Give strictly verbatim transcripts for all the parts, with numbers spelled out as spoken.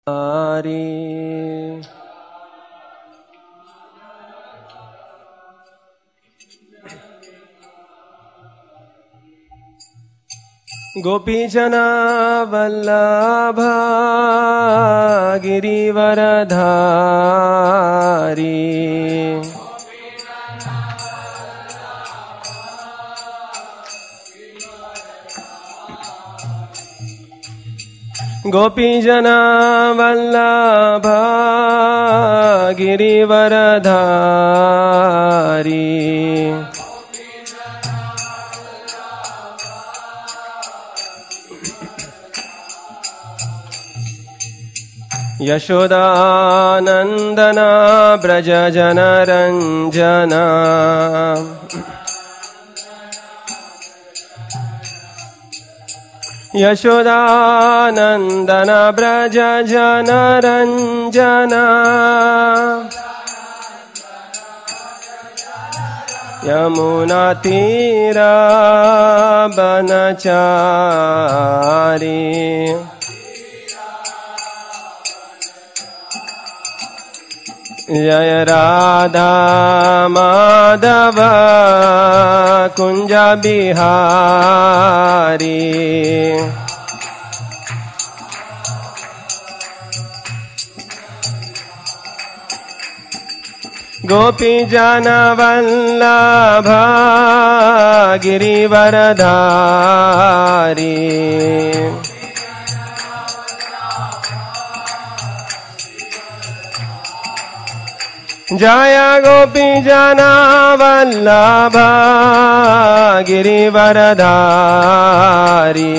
गोपीजना वल्लभा गिरिवरधारी गोपीजना वल्लभा गिरिवरधारी यशोदानंदना ब्रज जनरंजना यशोदानंदना ब्रज जनरंजना यमुना तीरा बनचारी जय राधा माधव कुंज बिहारी गोपी जन वल्लभ गिरिवरधारी जय गोपी जना वल्लभ गिरिवरधारी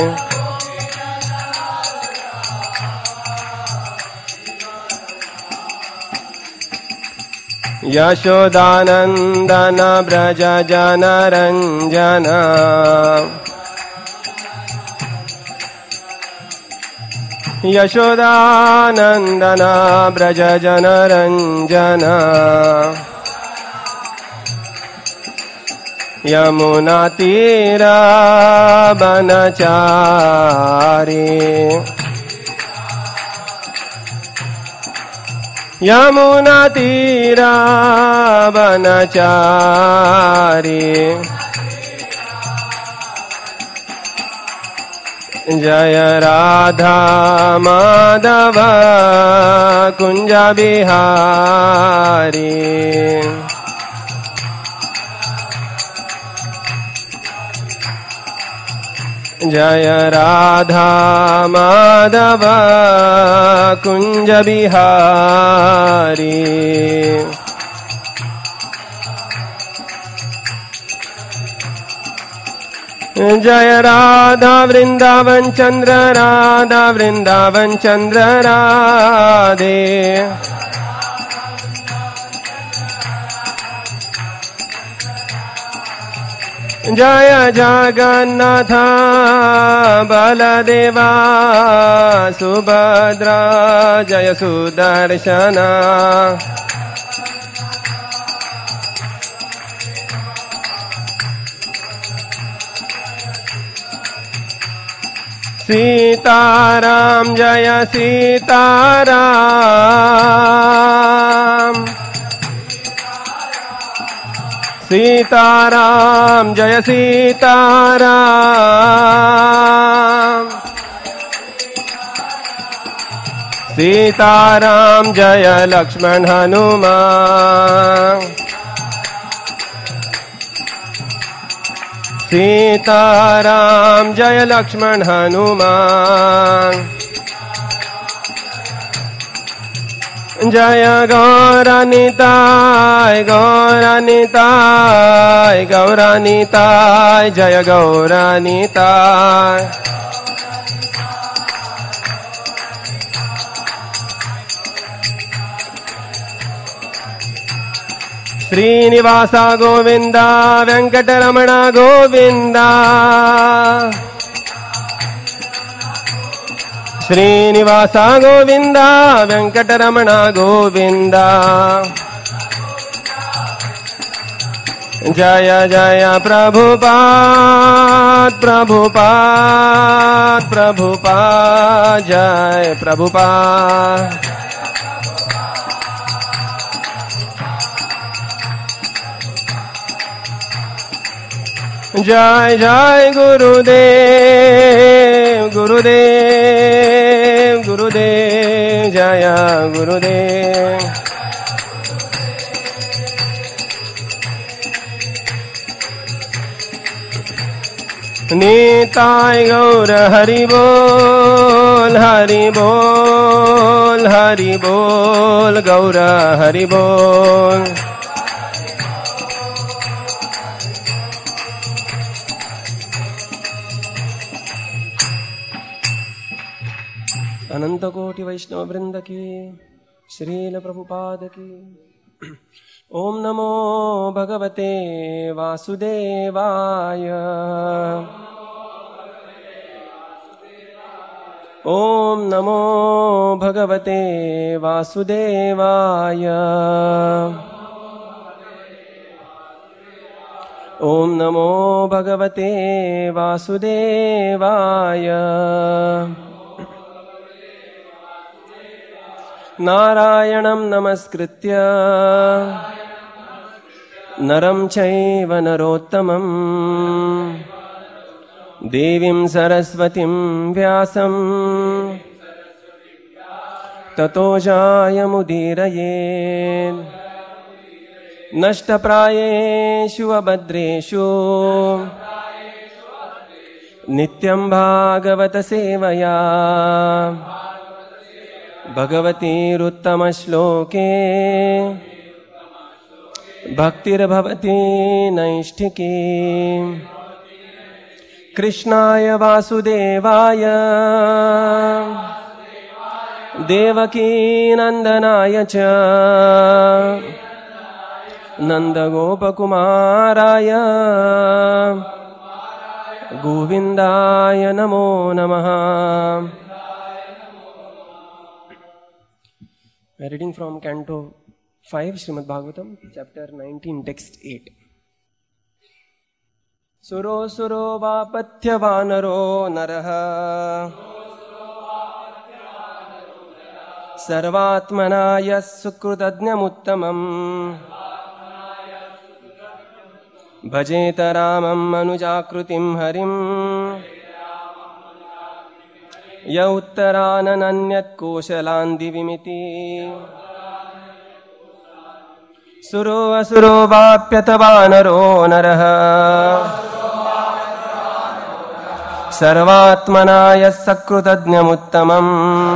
यशोदानंदन ब्रज जनरंजन यशोदानंदन ब्रज जनरंजन यमुना तीरा बनचारी यमुना तीरा बनचारी जय राधा माधव कुंज बिहारी जय राधा माधव कुंज बिहारी जय राधा वृंदावन चंद्र राधा वृंदावन चंद्र राधे जय जगन्नाथ बलदेवा सुभद्रा जय सुदर्शना सीताराम जय सीताराम सीताराम जय सीताराम सीताराम जय लक्ष्मण हनुमान सीताराम जय लक्ष्मण हनुमान जय गौरानिताय गौरानिताय गौरानिताय जय गौरानिताय श्रीनिवास गोविंद वेंकटरमण गोविंद श्रीनिवास गोविंद वेंकटरमण गोविंद जय जय प्रभुपाद प्रभुपाद प्रभुपाद जय प्रभुपाद। जय जय गुरुदेव गुरुदेव गुरुदेव जय गुरुदेव। निताय गौर हरि बोल हरि बोल हरि बोल गौर हरि बोल। अनंत कोटि वैष्णव वृंद की, श्रील प्रभुपाद की। ओम नमो भगवते वासुदेवाय। ओम नमो भगवते वासुदेवाय। ओम नमो भगवते वासुदेवाय। नारायणं नमस्कृत्य नरं चैव नरोत्तमं देवीं सरस्वतीं व्यासं ततो जायमुदीरयेत्। नष्टप्रायेषु अभद्रेषु नित्यं भागवत सेवया भगवतीरुत्तमश्लोके भक्तिर्भवति नैष्ठिकी। कृष्णाय वासुदेवाय देवकीनन्दनाय च नन्दगोपकुमाराय गोविन्दाय नमो नमः। We are reading from Canto five, Srimad Bhagavatam, chapter nineteen, text eight. Suro suro vapatya vanaro naraha sarvatmana yas sukrutadnyamuttamam bhajeta ramam manujakrutim harim य उत्तरानन्यत् कोशलान्दिविमिति। सुरो असुरो वाप्यतवानरो नरः सर्वात्मना यः सकृतज्ञमुत्तमम्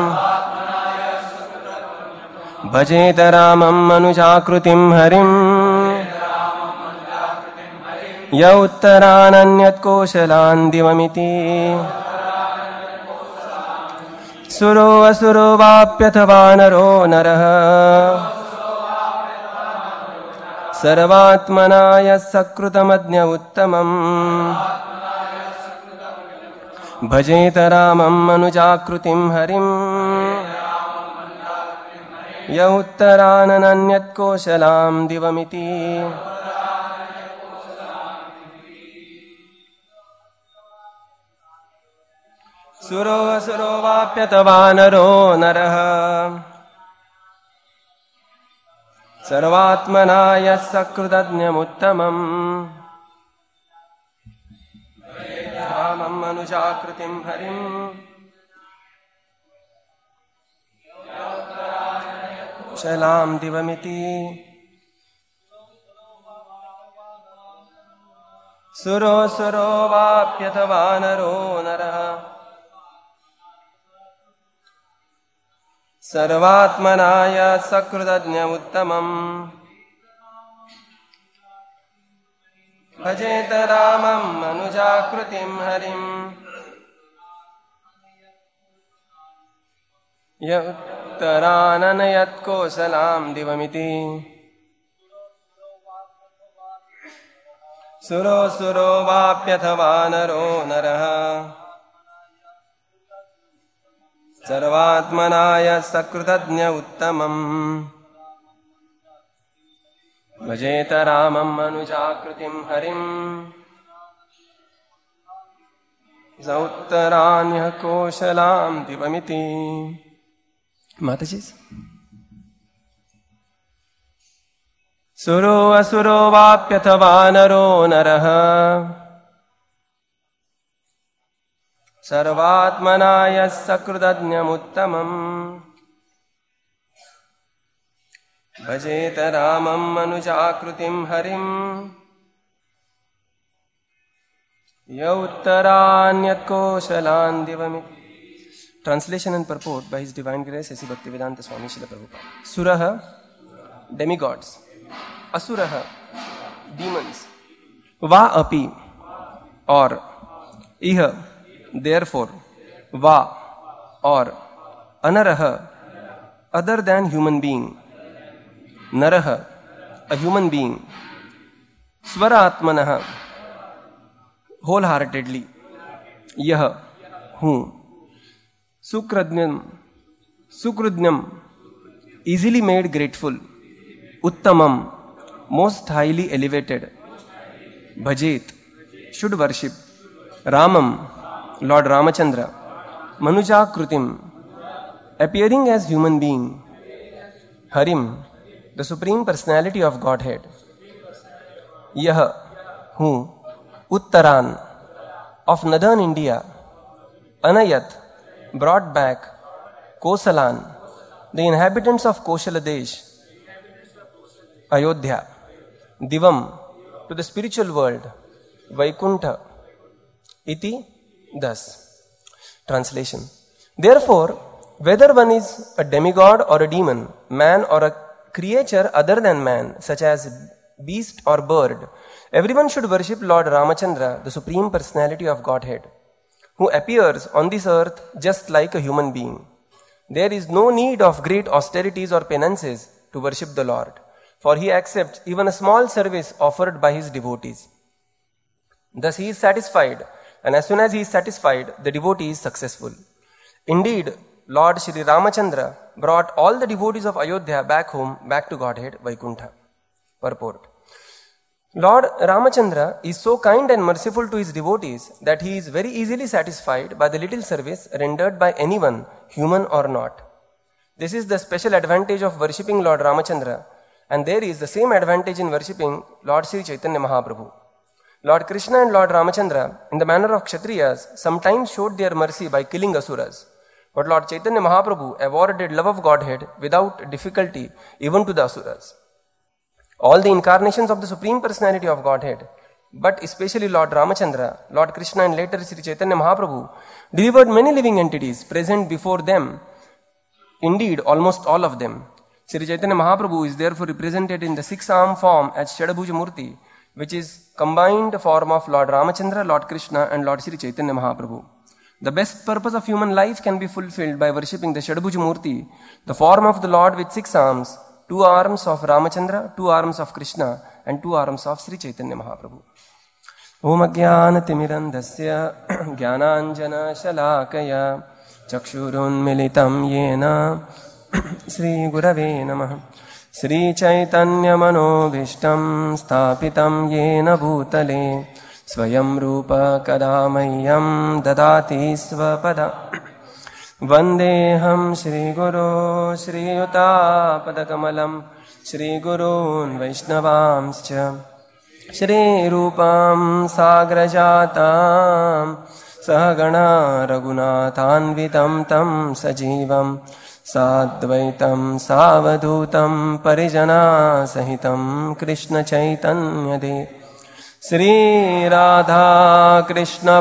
भजेत रामं मनुजाकृतिं हरिम् य उत्तरानन्यत् कोशलान्दिवमिति। सुरो असुरो वाप्यथवा नरो नरः सर्वात्मना यः सकृतमज्ञ उत्तमम् भजेत रामं मनुजाकृतिं हरिम् य उत्तरानन्यत् कोशलां दिवमिति। सुरो असुरो वाप्यतवा नरो नरः सर्वात्मना यः सकृतज्ञमुत्तमम् रामं मनुजाकृतिं हरिम् कुशलां दिवमिति। सुरो सुरो वाप्यतवा नरो नरः सर्वात्मना यः सकृतज्ञमुत्तमम् भजेत रामं मनुजाकृतिं हरिम् य उत्तराननयत् कोसलां दिवमिति। सुरो सुरो वाप्यथवा नरो नरः सर्वात्मना यः सकृतज्ञ उत्तमम् भजेत रामं मनुजाकृतिं हरिं सौत्तरान्यः कोशलां दिवमिति। माताजी सुरो असुरो वाप्यथवा नरो नरः सर्वात्मना यः सकृदज्ञमुत्तमम् भजेत रामं मनुजाकृतिं हरिं य उत्तरान्यत्कोशलान् दिवमिति। Translation and purport by His Divine Grace S C Bhaktivedanta Swami Srila Prabhupada. Surah, demigods. Asuraha, demons. Va api, or iha, therefore. Va, or anaraha, other than human being. Naraha, a human being. Swaratmanaha, wholeheartedly. Yaha, who. Sukradnyam, Sukrudnyam, easily made grateful. Uttamam, most highly elevated. Bhajet, should worship. Ramam, Lord Ramachandra. Manujakrutim, appearing as human being. Harim, the Supreme Personality of Godhead. Yah, who. Uttaran, of northern India. Anayat, brought back. Kosalan, the inhabitants of Koshaladesh. Ayodhya, Divam, to the spiritual world. Vaikuntha, iti, thus. Translation. Therefore, whether one is a demigod or a demon, man or a creature other than man, such as beast or bird, everyone should worship Lord Ramachandra, the Supreme Personality of Godhead, who appears on this earth just like a human being. There is no need of great austerities or penances to worship the Lord, for He accepts even a small service offered by His devotees. Thus He is satisfied, and as soon as He is satisfied, the devotee is successful. Indeed, Lord Shri Ramachandra brought all the devotees of Ayodhya back home, back to Godhead, Vaikuntha. Purport. Lord Ramachandra is so kind and merciful to His devotees that He is very easily satisfied by the little service rendered by anyone, human or not. This is the special advantage of worshipping Lord Ramachandra, and there is the same advantage in worshipping Lord Sri Chaitanya Mahaprabhu. Lord Krishna and Lord Ramachandra, in the manner of Kshatriyas, sometimes showed their mercy by killing asuras. But Lord Chaitanya Mahaprabhu awarded love of Godhead without difficulty even to the asuras. All the incarnations of the Supreme Personality of Godhead, but especially Lord Ramachandra, Lord Krishna and later Sri Chaitanya Mahaprabhu, delivered many living entities present before them, indeed almost all of them. Sri Chaitanya Mahaprabhu is therefore represented in the six-arm form as Shadabhuja Murti, which is combined form of Lord Ramachandra, Lord Krishna and Lord Sri Chaitanya Mahaprabhu. The best purpose of human life can be fulfilled by worshipping the Shadabhuja Murti, the form of the Lord with six arms, two arms of Ramachandra, two arms of Krishna and two arms of Sri Chaitanya Mahaprabhu. Om Ajnanatimidandasya Jnananjana Shalakaya Chakshurun Militam Yena Sri Gurave Namah Sri Chaitanya Manobhishtam Sthapitam Yena Bhutale Swayam Rupa Kadamayyam Dadati Svapada Vandeham Shri Guru Shri Yuta Padakamalam Shri Gurun Vaishnavamscha Shri Rupam Sagrajatam Sahagana Raghunathanvitam Tam Sajivam Sadvaitam Savadutam Parijana Sahitam Krishna Chaitanya De Sri Radha Krishna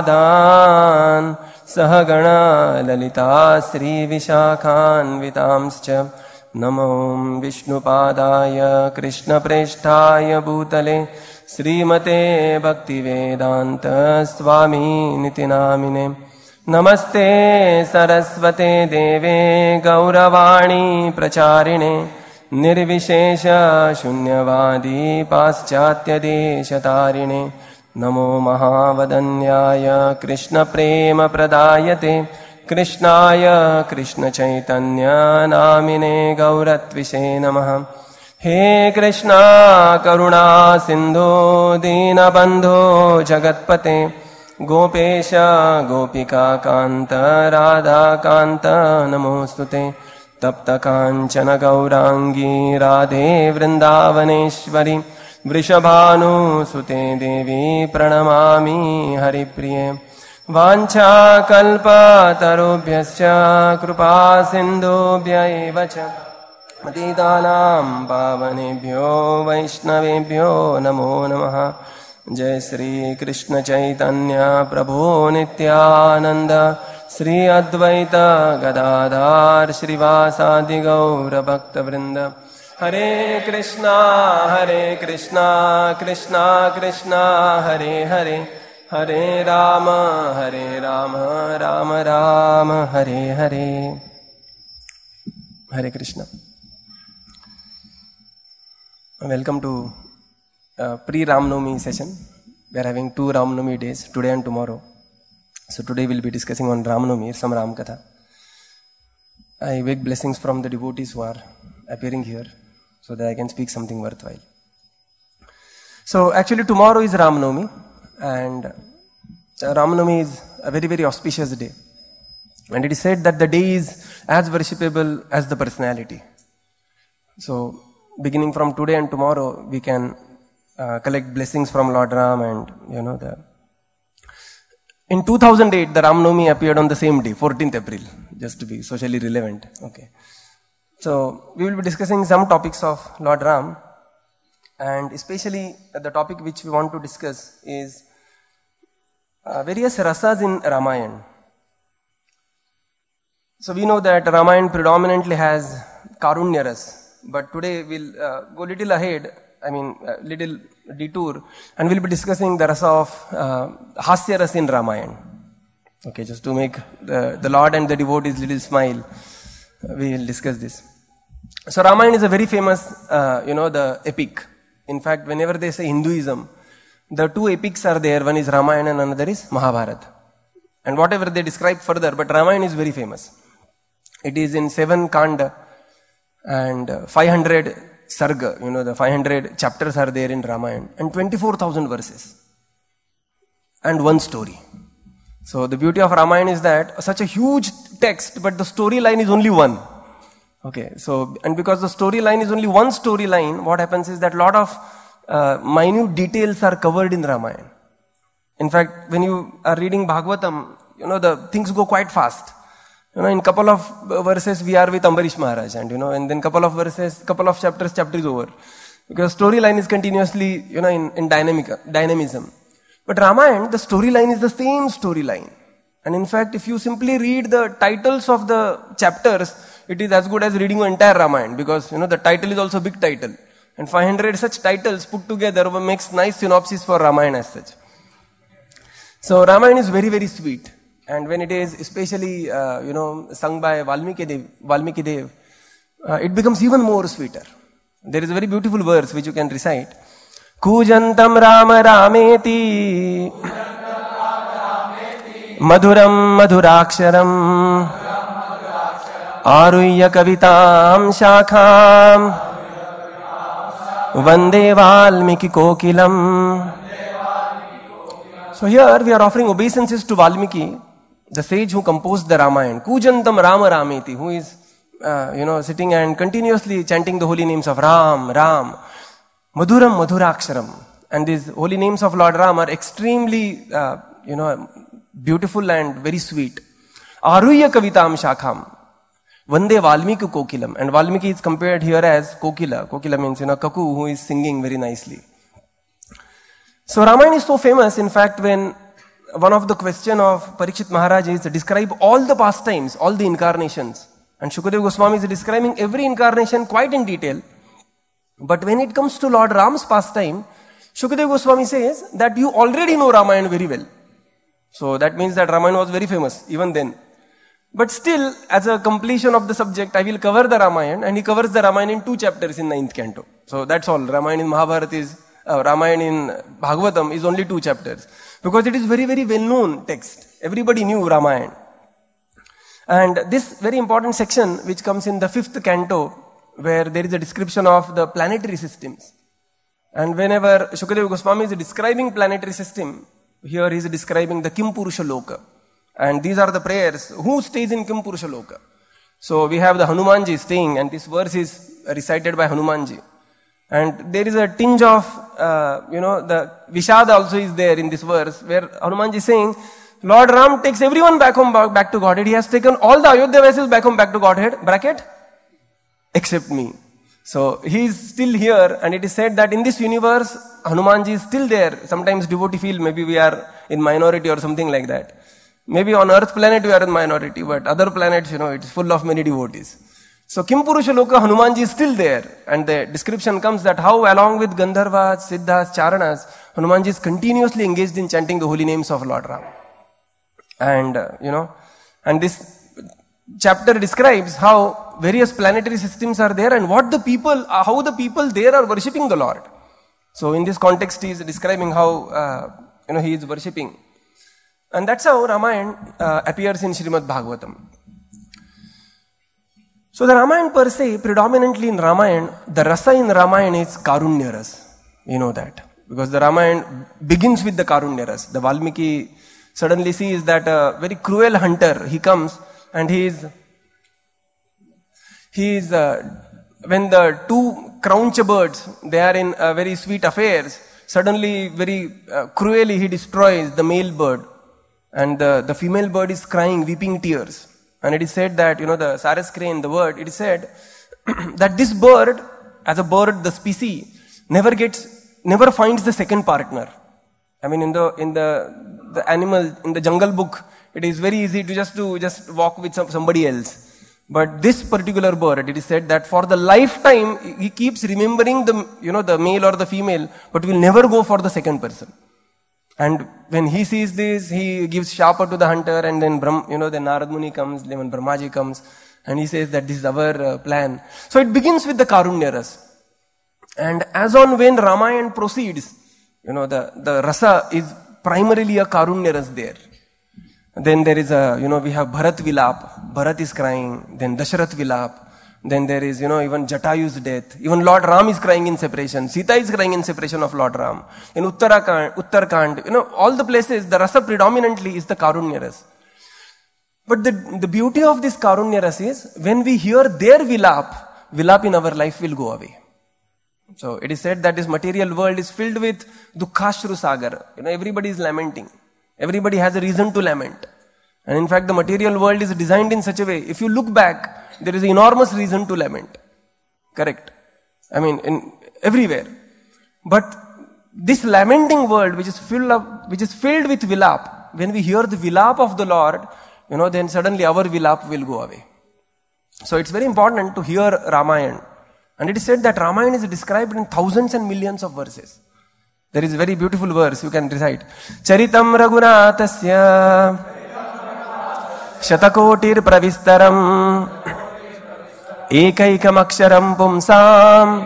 Padan Sahagana Lalita Sri Vishakhan Vitamscha Namo Vishnu Padaya Krishna Preshtaya Bhutale Srimate Bhaktivedanta Swami Nitinamine Namaste Saraswate Deve Gauravani Pracharine Nirvishesha Shunyavadi Paschatya Deshatarine Namo Mahavadanyaya Krishna Prema Pradayate Krishnaya Krishna Chaitanya Namine Gauratvishe Namaha He Krishna Karuna Sindhu Dinabandhu Jagatpate Gopesha Gopika Kanta Radha Kanta Namostute Tapta Kanchana Gaurangi Radhe Vrindavaneshwari Vrishabhanu Sute Devi Pranamami Haripriye Vancha Kalpa Tarubhyascha Krupa Sindhubhya Evacha Patitanam Pavanebhyo Vaishnavebhyo Namo Namaha Jai Sri Krishna Chaitanya Prabhu Nityananda Sri Advaita Gadadhar Srivasadi Gaura Bhakta Vrinda Hare Krishna Hare Krishna Krishna Krishna Hare Hare Hare Rama Hare Rama Rama Rama Hare Hare Hare Krishna. Welcome to uh, pre-Ramnavami session. We are having two Ramnavami days, today and tomorrow. So today we will be discussing on Ramnavami, some Ram Katha. I beg blessings from the devotees who are appearing here so that I can speak something worthwhile. So actually tomorrow is Ramnavami, and uh, Ramnavami is a very very auspicious day. And it is said that the day is as worshipable as the personality. So beginning from today and tomorrow, we can uh, collect blessings from Lord Ram, and you know the. In two thousand eight, the Ramnavami appeared on the same day, fourteenth April, just to be socially relevant. Okay, so we will be discussing some topics of Lord Ram, and especially uh, the topic which we want to discuss is uh, various rasas in Ramayana. So we know that Ramayana predominantly has Karunya ras. But today we'll uh, go little ahead, I mean, a little detour, and we'll be discussing the rasa of uh, Hasya Ras in Ramayana. Okay, just to make the, the Lord and the devotees little smile, uh, we will discuss this. So Ramayana is a very famous, uh, you know, the epic. In fact, whenever they say Hinduism, the two epics are there. One is Ramayana and another is Mahabharata. And whatever they describe further, but Ramayana is very famous. It is in seven kanda. And uh, five hundred sarga, you know, the five hundred chapters are there in Ramayana, and twenty-four thousand verses, and one story. So the beauty of Ramayana is that such a huge text, but the storyline is only one. Okay, so, and because the storyline is only one storyline, what happens is that a lot of uh, minute details are covered in Ramayana. In fact, when you are reading Bhagavatam, you know, the things go quite fast. You know, in couple of verses we are with Ambarish Maharaj, and you know, and then couple of verses, couple of chapters, chapter is over. Because storyline is continuously, you know, in, in dynamic, dynamism. But Ramayana, the storyline is the same storyline. And in fact, if you simply read the titles of the chapters, it is as good as reading the entire Ramayana, because, you know, the title is also a big title. And five hundred such titles put together makes nice synopsis for Ramayana as such. So Ramayana is very, very sweet. And when it is especially, uh, you know, sung by Valmiki Dev, Valmiki Dev uh, it becomes even more sweeter. There is a very beautiful verse which you can recite. Kujantam Rama Rameti Madhuram Madhuraksharam Aruyya Kavitam Shakham Vande Valmiki Kokilam. So here we are offering obeisances to Valmiki, the sage who composed the Ramayana. Kujantam Rama Rameti, who is, uh, you know, sitting and continuously chanting the holy names of Ram, Ram, Madhuram, Madhuraksharam. And these holy names of Lord Ram are extremely, uh, you know, beautiful and very sweet. Aruyya Kavitam Shakham. Vande Valmiki Kokilam. And Valmiki is compared here as Kokila. Kokila means, you know, Kaku, who is singing very nicely. So Ramayana is so famous, in fact, when one of the question of Parikshit Maharaj is to describe all the pastimes, all the incarnations. And Shukadeva Goswami is describing every incarnation quite in detail. But when it comes to Lord Ram's pastime, Shukadeva Goswami says that you already know Ramayana very well. So that means that Ramayana was very famous even then. But still, as a completion of the subject, I will cover the Ramayana, and he covers the Ramayana in two chapters in ninth canto. So that's all. Ramayana in Mahabharata is, uh, Ramayana in Bhagavatam is only two chapters. Because it is very, very well-known text. Everybody knew Ramayana. And this very important section, which comes in the fifth canto, where there is a description of the planetary systems. And whenever Shukadeva Goswami is describing planetary system, here he is describing the Kim Purusha Loka. And these are the prayers. Who stays in Kim Purusha Loka? So we have the Hanumanji staying, and this verse is recited by Hanumanji. And there is a tinge of, uh, you know, the Vishada also is there in this verse, where Hanumanji is saying, Lord Ram takes everyone back home, back to Godhead. He has taken all the Ayodhya vessels back home, back to Godhead, bracket, except me. So he is still here, and it is said that in this universe, Hanumanji is still there. Sometimes devotee feel maybe we are in minority or something like that. Maybe on Earth planet we are in minority, but other planets, you know, it's full of many devotees. So Kim Purusha Loka, Hanumanji is still there. And the description comes that how along with Gandharvas, Siddhas, Charanas, Hanumanji is continuously engaged in chanting the holy names of Lord Ram. And, uh, you know, and this chapter describes how various planetary systems are there and what the people, uh, how the people there are worshipping the Lord. So in this context, he is describing how, uh, you know, he is worshipping. And that's how Ramayana uh, appears in Srimad Bhagavatam. So the Ramayana per se, predominantly in Ramayana, the rasa in Ramayana is Karunya ras. You know that. Because the Ramayana begins with the Karunya ras. The Valmiki suddenly sees that a very cruel hunter, he comes and he is, he is, uh, when the two craunch birds, they are in uh, very sweet affairs, suddenly very uh, cruelly he destroys the male bird. And the, the female bird is crying, weeping tears. And it is said that, you know, the Saras crane, the word, it is said that this bird, as a bird, the species, never gets, never finds the second partner. I mean, in the, in the, the animal, in the Jungle Book, it is very easy to just to just walk with some, somebody else. But this particular bird, it is said that for the lifetime, he keeps remembering the, you know, the male or the female, but will never go for the second person. And when he sees this, he gives shapa to the hunter, and then Brahm, you know, then Narad Muni comes, then Brahmaji comes, and he says that this is our uh, plan. So it begins with the Karunya ras. And as on when Ramayana proceeds, you know, the, the rasa is primarily a Karunya ras there. Then there is a, you know, we have Bharat Vilap, Bharat is crying, then Dasharath Vilap, then there is, you know, even Jatayu's death. Even Lord Ram is crying in separation. Sita is crying in separation of Lord Ram. In Uttarakand, Uttarakhand, you know, all the places, the rasa predominantly is the Karunya ras. But the, the beauty of this Karunya ras is, when we hear their Vilap, Vilap in our life will go away. So it is said that this material world is filled with Dukhashru Sagar. You know, everybody is lamenting. Everybody has a reason to lament. And in fact, the material world is designed in such a way, if you look back, there is enormous reason to lament. Correct? I mean, in everywhere. But this lamenting world, which is filled up, which is filled with vilap, when we hear the vilap of the Lord, you know, then suddenly our vilap will go away. So it's very important to hear Ramayana. And it is said that Ramayana is described in thousands and millions of verses. There is a very beautiful verse you can recite. Charitam Raghunathasya Shatakotir Pravistaram Ekaikam Aksharam Pumsam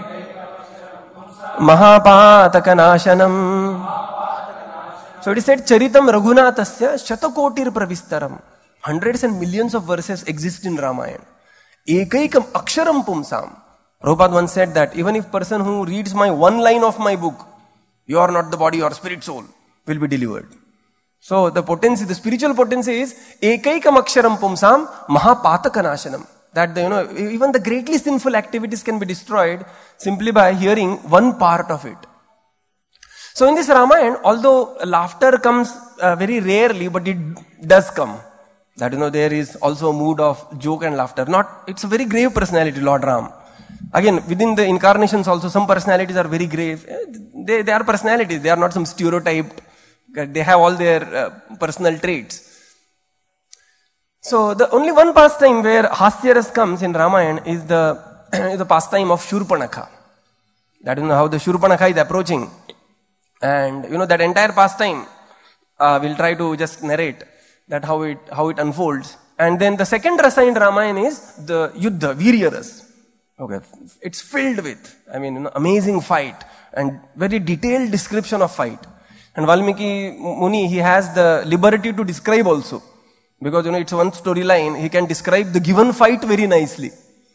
Mahapatakanashanam. So it is said Charitam Raghunathasya Shatakotir Pravistaram. Hundreds and millions of verses exist in Ramayana. Ekaikam Aksharam Pumsam. Prabhupada once said that even if person who reads my one line of my book, you are not the body or spirit soul, will be delivered. So the potency, the spiritual potency is Ekaikam Aksharam Pumsam Mahapatakanashanam. That the, you know, even the greatly sinful activities can be destroyed simply by hearing one part of it. So in this Ramayana, although laughter comes uh, very rarely, but it does come. That, you know, there is also a mood of joke and laughter. Not, it's a very grave personality, Lord Ram. Again, within the incarnations also, some personalities are very grave. They, they are personalities, they are not some stereotyped. They have all their uh, personal traits. So the only one pastime where Hasyaras comes in Ramayana is the, is the pastime of Shurpanakha. That is, you know, how the Shurpanakha is approaching. And you know, that entire pastime, uh, we'll try to just narrate that how it, how it unfolds. And then the second rasa in Ramayana is the Yuddha, Virya ras. Okay, it's filled with, I mean, you know, amazing fight and very detailed description of fight. And Valmiki Muni, he has the liberty to describe also. Because, you know, it's one storyline, he can describe the given fight very nicely.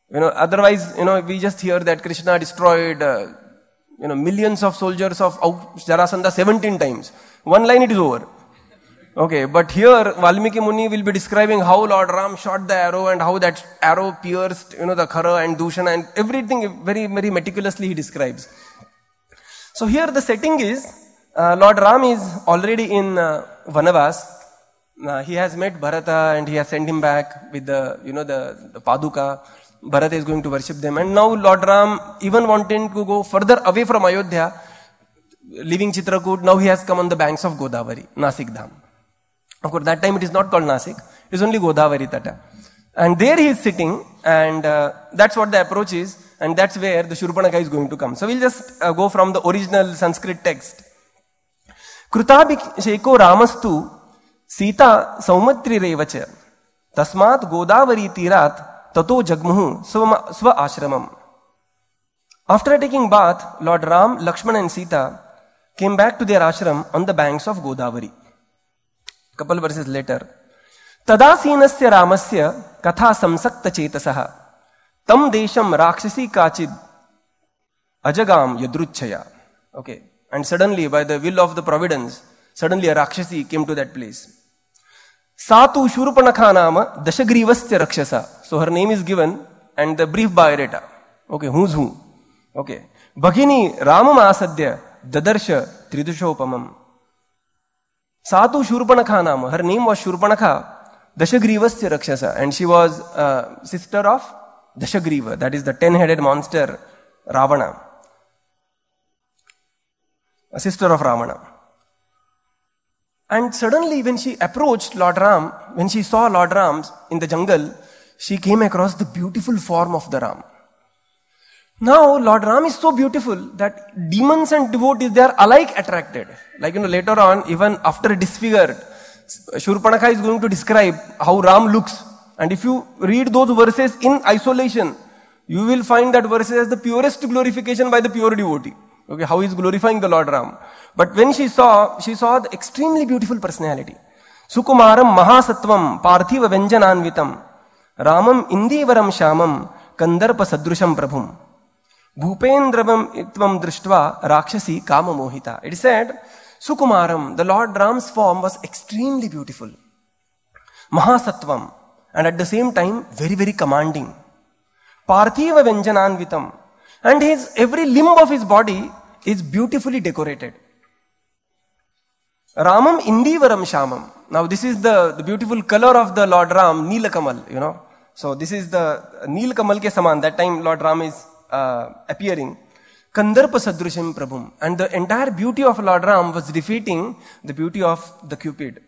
You know, otherwise, you know, we just hear that Krishna destroyed, uh, you know, millions of soldiers of Jarasandha seventeen times. One line it is over. Okay, but here Valmiki Muni will be describing how Lord Ram shot the arrow and how that arrow pierced, you know, the Khara and Dushana and everything very, very meticulously he describes. So here the setting is, uh, Lord Ram is already in uh, Vanavas. Uh, he has met Bharata and he has sent him back with the, you know, the, the Paduka. Bharata is going to worship them. And now Lord Ram, even wanting to go further away from Ayodhya, leaving Chitrakoot, now he has come on the banks of Godavari, Nasik Dham. Of course, that time it is not called Nasik, it is only Godavari Tata. And there he is sitting, and uh, that's what the approach is, and that's where the Shurpanakha is going to come. So we'll just uh, go from the original Sanskrit text. Krutabhisheko Ramastu Sita Saumatri Revacha Tasmat Godavari Tirat Tato Jagmuhu Sva Ashramam. After taking bath, Lord Ram, Lakshmana and Sita came back to their ashram on the banks of Godavari. Couple verses later. Tadasinasya Ramasya Katha Samsakta Chetasaha Tam Desham Rakshasi Kachid Ajagam Yadruchaya. Okay. And suddenly, by the will of the providence, suddenly a Rakshasi came to that place. Satu Shurpanakha Nama Dashagrivasya Rakshasa. So her name is given and the brief biodata. Okay, who's who? Okay. Bhagini Ramam Asadya Dadarsha Tridushopamam. Satu Shurpanakha Nama. Her name was Shurpanakha Dashagrivasya Rakshasa. And she was uh, sister of Dashagriva. That is the ten-headed monster Ravana. A sister of Ravana. And suddenly when she approached Lord Ram, when she saw Lord Ram in the jungle, she came across the beautiful form of the Ram. Now Lord Ram is so beautiful that demons and devotees, they are alike attracted. Like, you know, later on, even after disfigured, Shurpanakha is going to describe how Ram looks. And if you read those verses in isolation, you will find that verses as the purest glorification by the pure devotee. Okay, how he is glorifying the Lord Ram. But when she saw, she saw the extremely beautiful personality. Sukumaram Mahasatvam Parthiva Venjananvitam Ramam Indivaram Shamam Kandarpa Sadrusham Prabhum Bhupendravam Itvam Drishtva Rakshasi Kama Mohita. It is said, Sukumaram, the Lord Ram's form was extremely beautiful. Mahasatvam, and at the same time, very, very commanding. Parthiva Venjananvitam. And his every limb of his body is beautifully decorated. Ramam Indivaram Shamam. Now this is the, the beautiful color of the Lord Ram, Neelakamal, you know. So this is the Neelakamal ke saman. That time Lord Ram is uh, appearing. Kandarpa Sadrusham Prabhum. And the entire beauty of Lord Ram was defeating the beauty of the Cupid.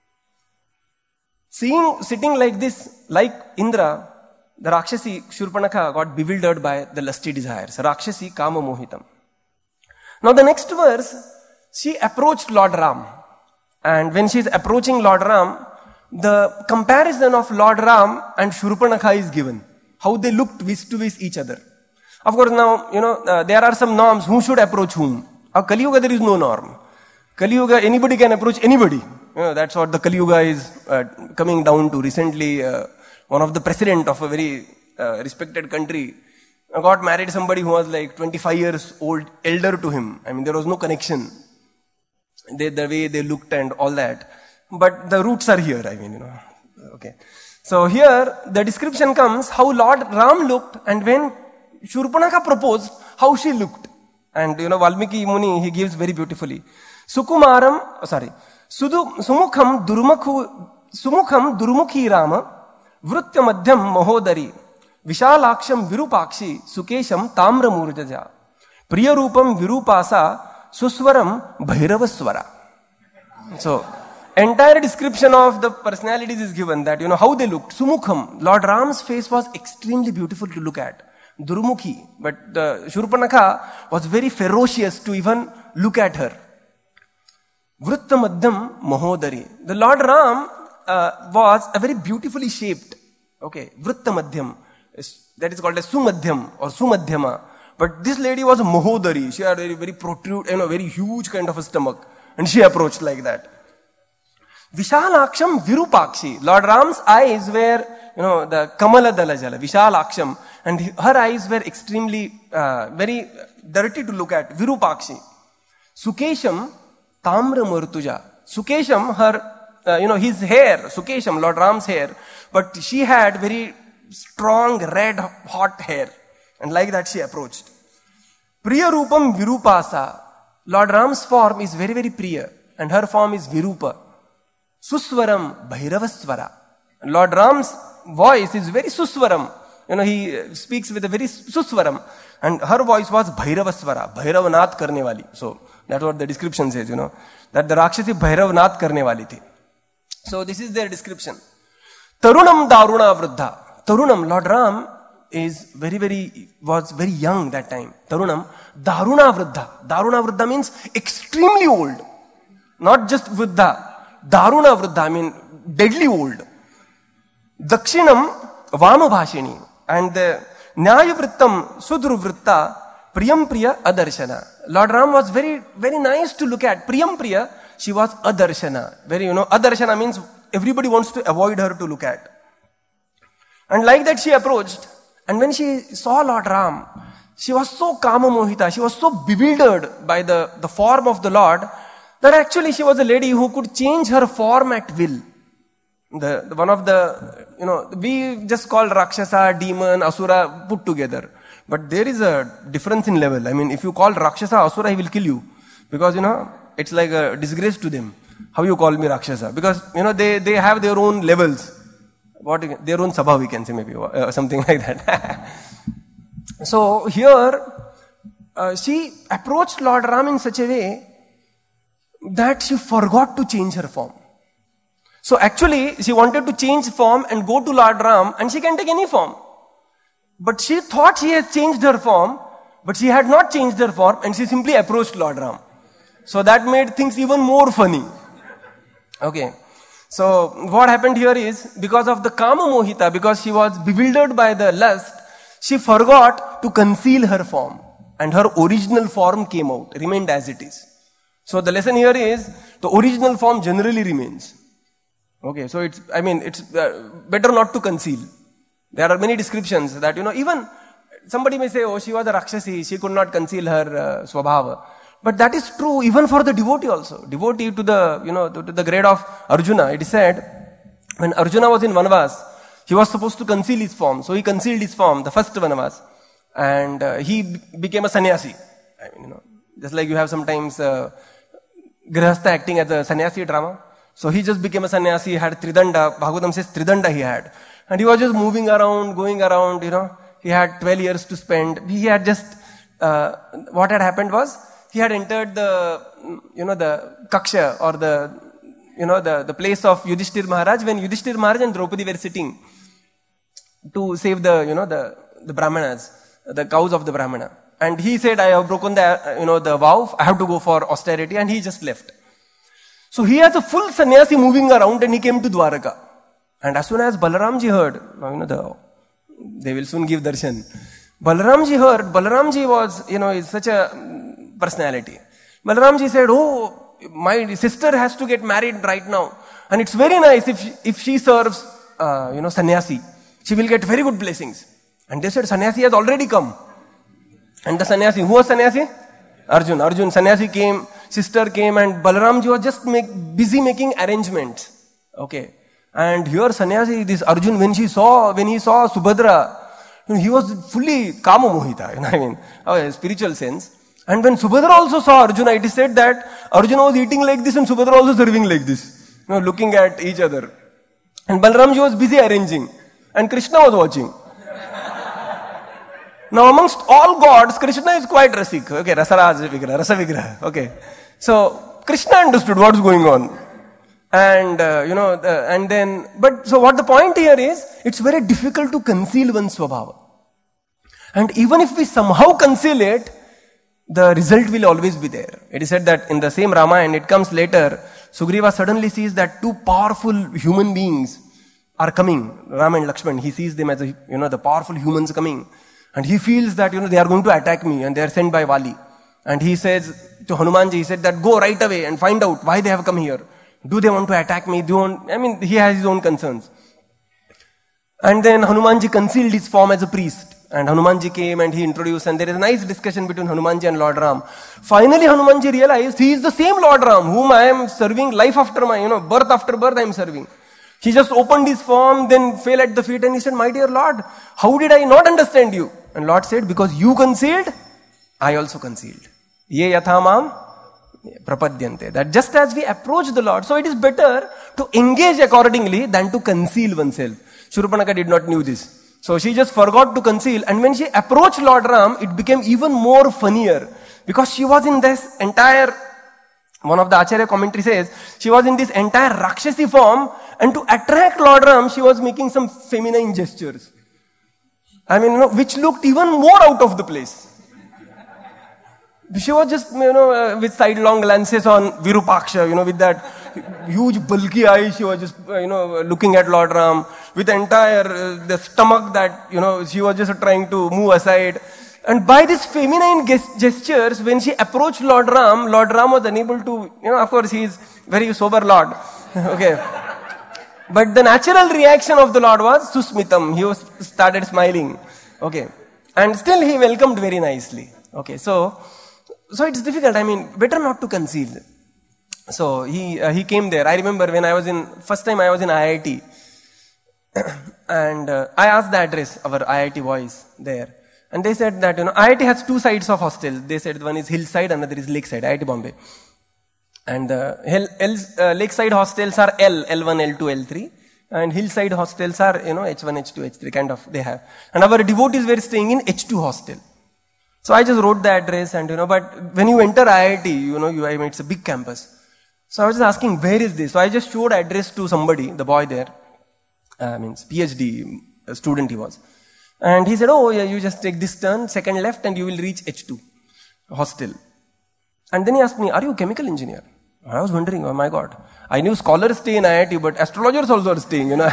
Seeing, sitting like this, like Indra, the Rakshasi Shurpanakha got bewildered by the lusty desires. Rakshasi Kama Mohitam. Now the next verse, she approached Lord Ram. And when she is approaching Lord Ram, the comparison of Lord Ram and Shurpanakha is given. How they looked vis to vis each other. Of course now, you know, uh, there are some norms. Who should approach whom? Now Kali Yuga there is no norm. Kali Yuga, anybody can approach anybody. You know, that's what the Kali Yuga is uh, coming down to. Recently, uh, one of the president of a very uh, respected country got married somebody who was like twenty-five years old, elder to him. I mean, there was no connection. They, the way they looked and all that. But the roots are here, I mean, you know. Okay. So here, the description comes how Lord Ram looked, and when Shurpanakha proposed, how she looked. And, you know, Valmiki Muni, he gives very beautifully. Sukumaram, oh, sorry. Sudu, sumukham durmukhu, sumukham durmukhi Rama, vrutya madhyam mahodari, vishalaksham virupakshi, sukesham tamra murjaja, priyarupam virupasa, suswaram bhairavaswara. So, entire description of the personalities is given, that, you know, how they looked. Sumukham, Lord Ram's face was extremely beautiful to look at. Durmukhi, but the Shurpanakha was very ferocious to even look at her. Vrutta madhyam mahodari. The Lord Ram uh, was a very beautifully shaped. Okay, Vrutta madhyam. That is called as Sumadhyam or Sumadhyama. But this lady was a mahodari. She had a very, very protrude, you know, very huge kind of a stomach. And she approached like that. Vishalaksham Virupakshi. Lord Ram's eyes were, you know, the Kamala Dalajala, Vishalaksham. And her eyes were extremely, uh, very dirty to look at. Virupakshi. Sukesham Tamra Murtuja. Sukesham, her, uh, you know, his hair, Sukesham, Lord Ram's hair. But she had very strong, red, hot hair. And like that she approached. Priya Rupam Virupasa. Lord Ram's form is very, very Priya. And her form is Virupa. Suswaram Bhairavaswara. Lord Ram's voice is very Suswaram. You know, he speaks with a very Suswaram. And her voice was Bhairavaswara. Bhairavanath karne wali. So, that's what the description says, you know. That the Rakshasi Bhairavanath karne wali thi. So, this is their description. Tarunam Daruna Vruddha. Tarunam, Lord Ram is very, very, was very young that time. Tarunam, Daruna Vruddha. Daruna Vruddha means extremely old. Not just Vruddha. Daruna Vruddha, I mean, deadly old. Dakshinam Vamabhashini. And the Nyayavrittam Sudruvritta Priyam Priya Adarshana. Lord Ram was very, very nice to look at. Priyam Priya, she was Adarshana. Very, you know, Adarshana means everybody wants to avoid her to look at. And like that she approached. And when she saw Lord Ram, she was so kama mohita, she was so bewildered by the, the form of the Lord, that actually she was a lady who could change her form at will. The, the one of the, you know, we just call Rakshasa, demon, Asura put together. But there is a difference in level. I mean, if you call Rakshasa Asura, he will kill you. Because, you know, it's like a disgrace to them. How you call me Rakshasa? Because, you know, they, they have their own levels. What their own sabha we can say maybe, uh, something like that. So here, uh, she approached Lord Ram in such a way that she forgot to change her form. So actually, she wanted to change form and go to Lord Ram, and she can take any form. But she thought she has changed her form, but she had not changed her form, and she simply approached Lord Ram. So that made things even more funny. Okay. So what happened here is, because of the Kama Mohita, because she was bewildered by the lust, she forgot to conceal her form. And her original form came out, remained as it is. So the lesson here is, the original form generally remains. Okay, so it's, I mean, it's uh, better not to conceal. There are many descriptions that, you know, even somebody may say, oh, she was a Rakshasi, she could not conceal her uh, Swabhava. But that is true even for the devotee also. Devotee to the, you know, to, to the grade of Arjuna. It is said, when Arjuna was in Vanavas, he was supposed to conceal his form. So he concealed his form, the first Vanavas. And uh, he b- became a sannyasi. I mean, you know, just like you have sometimes uh, Grihastha acting as a sannyasi drama. So he just became a sannyasi, he had Tridanda. Bhagavatam says Tridanda he had. And he was just moving around, going around, you know. He had twelve years to spend. He had just, uh, what had happened was, he had entered the, you know, the Kaksha or the, you know, the, the place of Yudhishthir Maharaj when Yudhishthir Maharaj and Draupadi were sitting to save the, you know, the, the Brahmanas, the cows of the Brahmana. And he said, I have broken the, you know, the vow, I have to go for austerity, and he just left. So he has a full sannyasi moving around, and he came to Dwaraka. And as soon as Balaramji heard, you know, the, they will soon give darshan. Balaramji heard, Balaramji was, you know, is such a personality. Balaramji said, oh, my sister has to get married right now. And it's very nice if she, if she serves, uh, you know, sannyasi. She will get very good blessings. And they said, sannyasi has already come. And the sannyasi, who was sannyasi? Arjun. Arjun, sannyasi came, sister came, and Balaramji was just make, busy making arrangements. Okay. And here sannyasi, this Arjun, when she saw, when he saw Subhadra, you know, he was fully kama mohita, you know, I mean, oh, spiritual sense. And when Subhadra also saw Arjuna, it is said that Arjuna was eating like this and Subhadra also serving like this, you know, looking at each other. And Balaramji was busy arranging, and Krishna was watching. Now amongst all gods, Krishna is quite rasik. Okay, Rasaraj Vigraha, Rasa Vigraha. Okay. So Krishna understood what is going on. And, uh, you know, uh, and then, but so what the point here is, it's very difficult to conceal one's Swabhava. And even if we somehow conceal it, the result will always be there. It is said that in the same Ramayana, it comes later, Sugriva suddenly sees that two powerful human beings are coming. Ram and Lakshman, he sees them as, a, you know, the powerful humans coming. And he feels that, you know, they are going to attack me, and they are sent by Vali. And he says to Hanumanji, he said that go right away and find out why they have come here. Do they want to attack me? Do you want, I mean, he has his own concerns. And then Hanumanji concealed his form as a priest. And Hanumanji came and he introduced, and there is a nice discussion between Hanumanji and Lord Ram. Finally, Hanumanji realized he is the same Lord Ram whom I am serving life after my, you know, birth after birth I am serving. He just opened his form, then fell at the feet and he said, my dear Lord, how did I not understand you? And Lord said, because you concealed, I also concealed. Ye yathamam prapadyante. That just as we approach the Lord, so it is better to engage accordingly than to conceal oneself. Shurpanaka did not know this. So she just forgot to conceal, and when she approached Lord Ram, it became even more funnier. Because she was in this entire, one of the Acharya commentary says, she was in this entire Rakshasi form, and to attract Lord Ram, she was making some feminine gestures. I mean, you know, which looked even more out of the place. She was just, you know, uh, with sidelong glances on Virupaksha, you know, with that huge bulky eyes, she was just, uh, you know, looking at Lord Ram, with the entire, uh, the stomach that, you know, she was just trying to move aside. And by these feminine gestures, when she approached Lord Ram, Lord Ram was unable to, you know, of course he is very sober Lord. Okay. But the natural reaction of the Lord was Susmitam. He was started smiling. Okay. And still he welcomed very nicely. Okay. So, so it's difficult. I mean, better not to conceal. So he, uh, he came there. I remember when I was in, first time I was in I I T. And uh, I asked the address, our I I T boys there. And they said that, you know, I I T has two sides of hostel. They said one is hillside, another is lakeside, I I T Bombay. And uh, hill, L, uh, lakeside hostels are L, L one, L two, L three. And hillside hostels are, you know, H one, H two, H three, kind of, they have. And our devotees were staying in H two hostel. So I just wrote the address and, you know, but when you enter I I T, you know, you, I mean, it's a big campus. So I was just asking, where is this? So I just showed address to somebody, the boy there. I mean, PhD student he was. And he said, oh yeah, you just take this turn, second left, and you will reach H two hostel. And then he asked me, are you a chemical engineer? I was wondering, oh my God. I knew scholars stay in I I T, but astrologers also are staying, you know.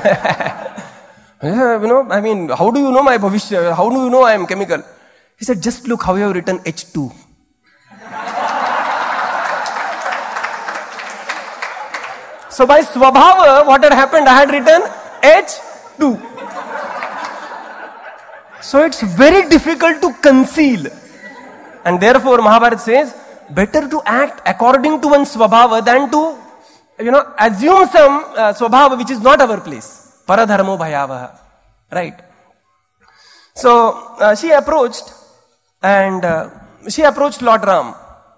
you know, I mean, how do you know my bhavishya? How do you know I am chemical? He said, just look how you have written H two. So by Swabhava, what had happened, I had written H two. So it's very difficult to conceal. And therefore Mahabharata says, better to act according to one's Swabhava than to, you know, assume some uh, Swabhava which is not our place. Paradharmo bhayavaha. Right. So uh, she approached and uh, she approached Lord Ram.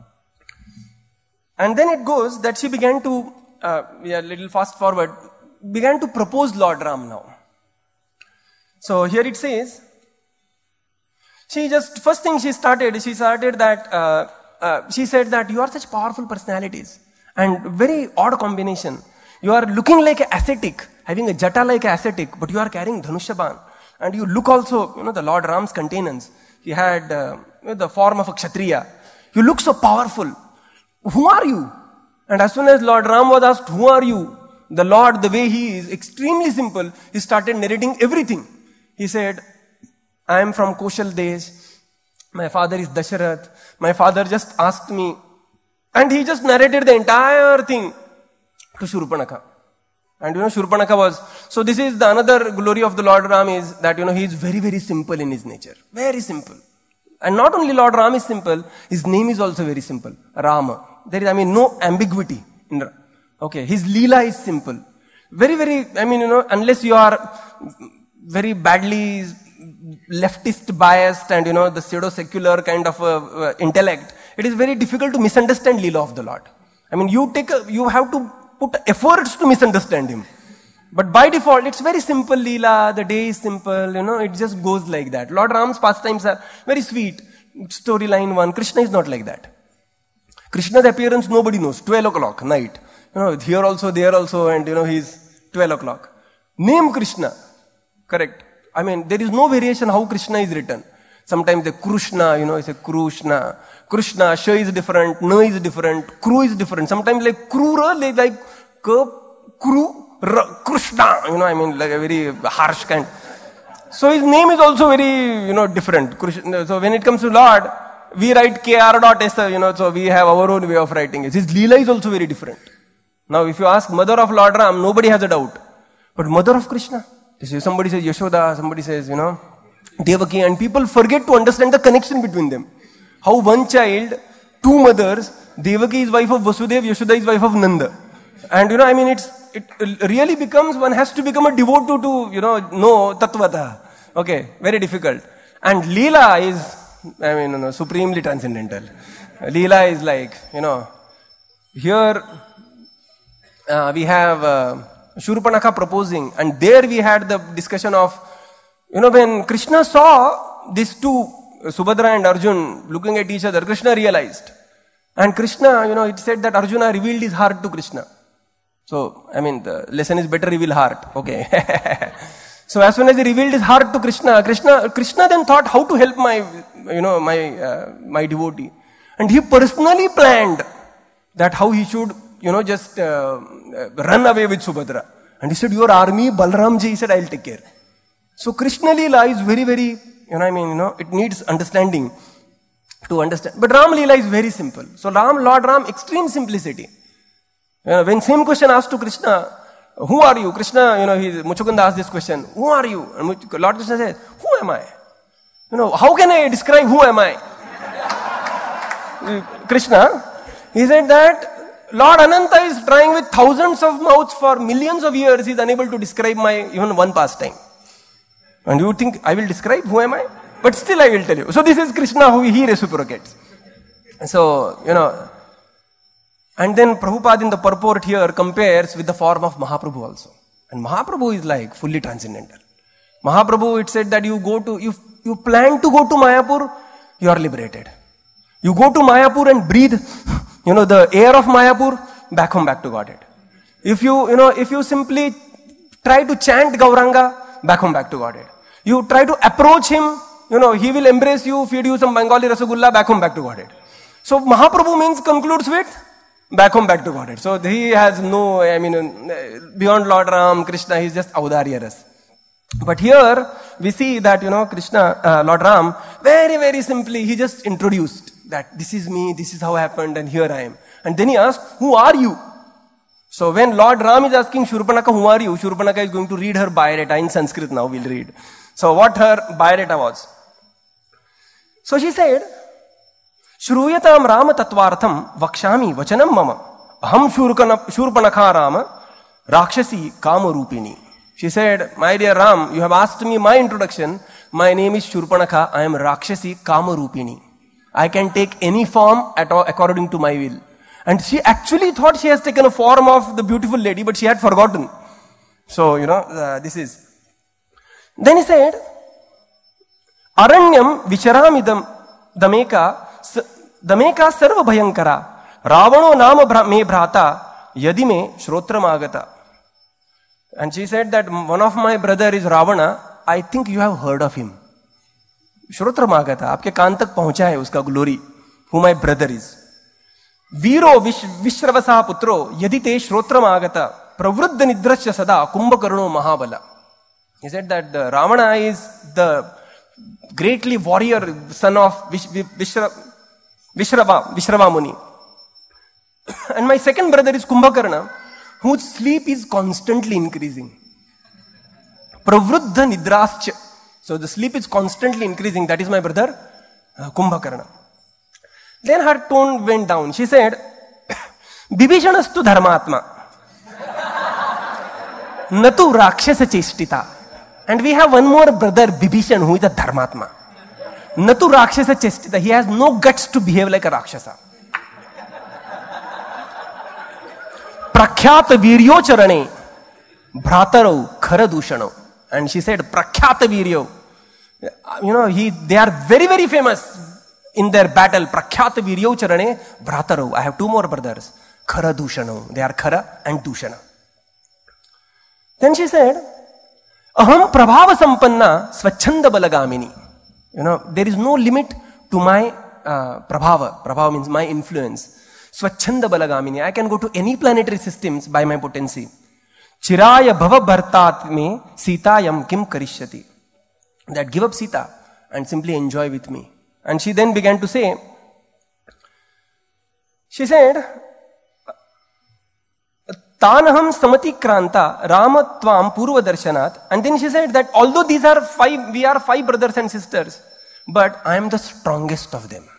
And then it goes that she began to, uh, yeah, little fast forward, began to propose Lord Ram now. So here it says, she just, first thing she started, she started that, uh, uh, she said that you are such powerful personalities and very odd combination. You are looking like an ascetic, having a jata like an ascetic, but you are carrying Dhanushaban. And you look also, you know, the Lord Ram's contenance. He had uh, the form of a Kshatriya. You look so powerful. Who are you? And as soon as Lord Ram was asked, who are you? The Lord, the way he is, extremely simple, he started narrating everything. He said, I am from Koshal Desh. My father is Dasharath. My father just asked me. And he just narrated the entire thing to Shurpanaka. And you know, Shurpanaka was, so this is the another glory of the Lord Ram is that, you know, he is very, very simple in his nature. Very simple. And not only Lord Ram is simple, his name is also very simple. Rama. There is, I mean, no ambiguity in Ram. Okay, his Leela is simple. Very, very, I mean, you know, unless you are very badly leftist biased and, you know, the pseudo-secular kind of uh, uh, intellect, it is very difficult to misunderstand Leela of the Lord. I mean, you take a, you have to put efforts to misunderstand him. But by default, it's very simple Leela, the day is simple, you know, it just goes like that. Lord Ram's pastimes are very sweet. Storyline one, Krishna is not like that. Krishna's appearance nobody knows, twelve o'clock, night. You know, here also, there also, and you know, he's twelve o'clock. Name Krishna. Correct. I mean, there is no variation how Krishna is written. Sometimes the Krishna, you know, it's a Krishna. Krishna, Sh is different, N is different, Kru is different. Sometimes like Krura, like, like Kru, R, Krishna, you know, I mean, like a very harsh kind. So his name is also very, you know, different. Krishna. So when it comes to Lord, we write K R dot S, you know, so we have our own way of writing it. His Leela is also very different. Now if you ask mother of Lord Ram, nobody has a doubt. But mother of Krishna, somebody says Yashoda, somebody says, you know, Devaki, and people forget to understand the connection between them. How one child, two mothers, Devaki is wife of Vasudev, Yashoda is wife of Nanda. And you know, I mean, it's it really becomes, one has to become a devotee to, you know, know Tattvata. Okay, very difficult. And Leela is, I mean, you know, supremely transcendental. Leela is like, you know, here uh, we have uh, Shurpanakha proposing, and there we had the discussion of, you know, when Krishna saw these two, Subhadra and Arjun, looking at each other, Krishna realized. And Krishna, you know, it said that Arjuna revealed his heart to Krishna. So, I mean, the lesson is better reveal heart. Okay. So as soon as he revealed his heart to Krishna, Krishna, Krishna then thought how to help my, you know, my, uh, my devotee. And he personally planned that how he should, you know, just uh, run away with Subhadra. And he said, your army, Balramji, he said, I'll take care. So Krishna Leela is very, very, you know, I mean, you know, it needs understanding to understand. But Ram Leela is very simple. So Ram, Lord Ram, extreme simplicity. You know, when same question asked to Krishna, who are you? Krishna, you know, he, Muchukunda asked this question, who are you? And Lord Krishna said, who am I? You know, how can I describe who am I? Krishna, he said that Lord Ananta is trying with thousands of mouths for millions of years, he is unable to describe my even one pastime. And you think, I will describe who am I? But still I will tell you. So this is Krishna who he reciprocates. So, you know, and then Prabhupada in the purport here compares with the form of Mahaprabhu also. And Mahaprabhu is like fully transcendental. Mahaprabhu, it said that you go to, you, you plan to go to Mayapur, you are liberated. You go to Mayapur and breathe, you know, the air of Mayapur, back home, back to Godhead. If you, you know, if you simply try to chant Gauranga, back home, back to Godhead. You try to approach him, you know, he will embrace you, feed you some Bengali Rasagulla, back home, back to Godhead. So Mahaprabhu means concludes with back home, back to Godhead. So he has no, I mean, beyond Lord Ram, Krishna, he is just Avdarya Ras. But here we see that, you know, Krishna, uh, Lord Ram, very, very simply, he just introduced that this is me, this is how happened, and here I am. And then he asked, who are you? So when Lord Ram is asking Shurpanakha, who are you? Shurpanakha is going to read her biodata in Sanskrit now, we'll read. So what her biodata was. So she said, Shruyatam Rama Tatvartham Vakshami Vachanam Mama Aham Shurpanakha Rama Rakshasi Kamarupini. She said, my dear Ram, you have asked me my introduction. My name is Shurpanakha. I am Rakshasi Kamarupini. I can take any form at all according to my will. And she actually thought she has taken a form of the beautiful lady, but she had forgotten. So, you know, uh, this is. Then he said, Aranyam Vicharamidam Dameka Dameka Sarva Bhayankara Ravano Nama Me Bhrata Yadime Shrotramakagata. And she said that one of my brother is Ravana. I think you have heard of him. Shrotramakagata. Aapke kaan tak pahuncha hai uska glory. Who my brother is. Viro Vishravasa Putro Yadite Shrotramakagata Pravruddha Nidrasya Sada Kumbhakarno Mahabala. He said that the Ravana is the greatly warrior son of Vish, Vishra, Vishrava, Vishrava Muni. And my second brother is Kumbhakarna, whose sleep is constantly increasing. Pravruddha Nidrascha. So the sleep is constantly increasing. That is my brother uh, Kumbhakarna. Then her tone went down. She said, Bibhishanastu dharmatma. Natu rakshasa chestita. And we have one more brother, Bibhishan, who is a dharmatma. Natu rakshasa chestita. He has no guts to behave like a rakshasa. Prakhyata viryo charane. Bhratarau kharadushano. And she said, Prakhyata viryo. You know, he, they are very, very famous in their battle. Prakhyata viryo charane. Bhratarau. I have two more brothers. Kharadushano. They are Khara and Dushana. Then she said, Aham prabhava sampanna swachhanda balagamini. You know, there is no limit to my uh, prabhava. Prabhava means my influence. Swachhanda balagamini. I can go to any planetary systems by my potency. Chiraya bhava bhartat me sitayam kim karishyati. That give up Sita and simply enjoy with me. And she then began to say, she said, Tanaham samati kranta Rama tvam purva darshanat. And then she said that although these are five, we are five brothers and sisters, but I am the strongest of them.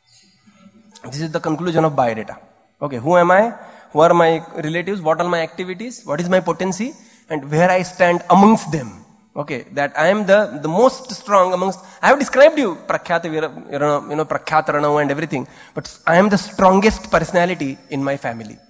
This is the conclusion of biodata. Okay, who am I? Who are my relatives? What are my activities? What is my potency? And where I stand amongst them. Okay, that I am the, the most strong amongst, I have described you, Prakhyata, you know, you know Prakhyata Ranau and everything, but I am the strongest personality in my family.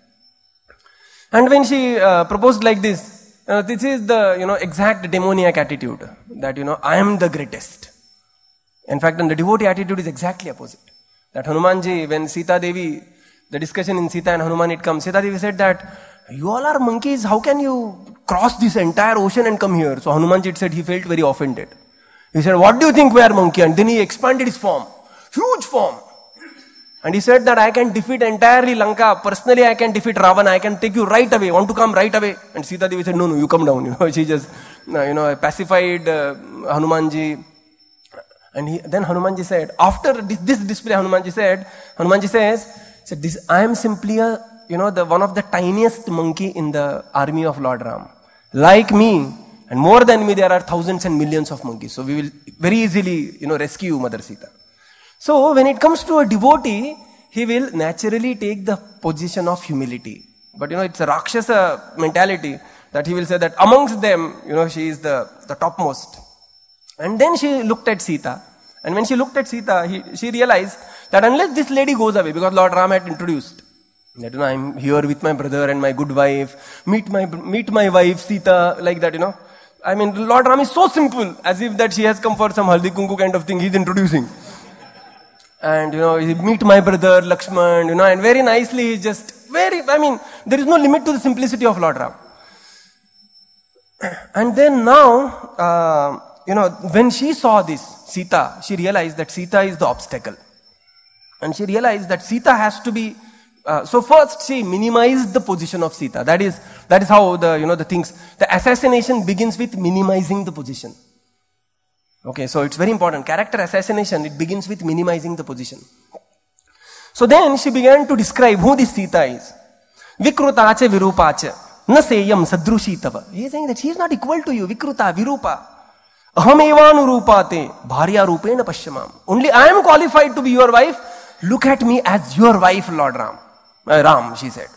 And when she uh, proposed like this, uh, this is the, you know, exact demoniac attitude, that, you know, I am the greatest. In fact, and the devotee attitude is exactly opposite. That Hanumanji, when Sita Devi, the discussion in Sita and Hanuman, it comes, Sita Devi said that, you all are monkeys, how can you cross this entire ocean and come here? So Hanumanji said he felt very offended. He said, what do you think we are monkey? And then he expanded his form, huge form. And he said that I can defeat entirely Lanka, personally I can defeat Ravana, I can take you right away, want to come right away? And Sita Devi said, no, no, you come down. You know, she just, you know, pacified uh, Hanumanji. And he, then Hanumanji said, after this, this display, Hanumanji said, Hanumanji says, said this, I am simply a, you know, the one of the tiniest monkey in the army of Lord Ram. Like me, and more than me, there are thousands and millions of monkeys. So we will very easily, you know, rescue Mother Sita. So when it comes to a devotee, he will naturally take the position of humility. But you know, it's a Rakshasa mentality that he will say that amongst them, you know, she is the, the topmost. And then she looked at Sita. And when she looked at Sita, he, she realized that unless this lady goes away, because Lord Ram had introduced, that, you know, I'm here with my brother and my good wife, meet my, meet my wife Sita, like that, you know. I mean, Lord Ram is so simple, as if that she has come for some Haldi Kunku kind of thing he's introducing. And, you know, he meet my brother Lakshman, you know, and very nicely he just, very, I mean, there is no limit to the simplicity of Lord Ram. And then now, uh, you know, when she saw this, Sita, she realized that Sita is the obstacle. And she realized that Sita has to be, uh, so first she minimized the position of Sita. That is, that is how the, you know, the things, the assassination begins with minimizing the position. Okay, so it's very important. Character assassination, it begins with minimizing the position. So then she began to describe who this Sita is. Vikrutacha virupacha, na seyam sadrushitava. He is saying that she is not equal to you. Vikruta, virupa. Ahamevanu bharya rupena pashyamam. Only I am qualified to be your wife. Look at me as your wife, Lord Ram. Uh, Ram, she said.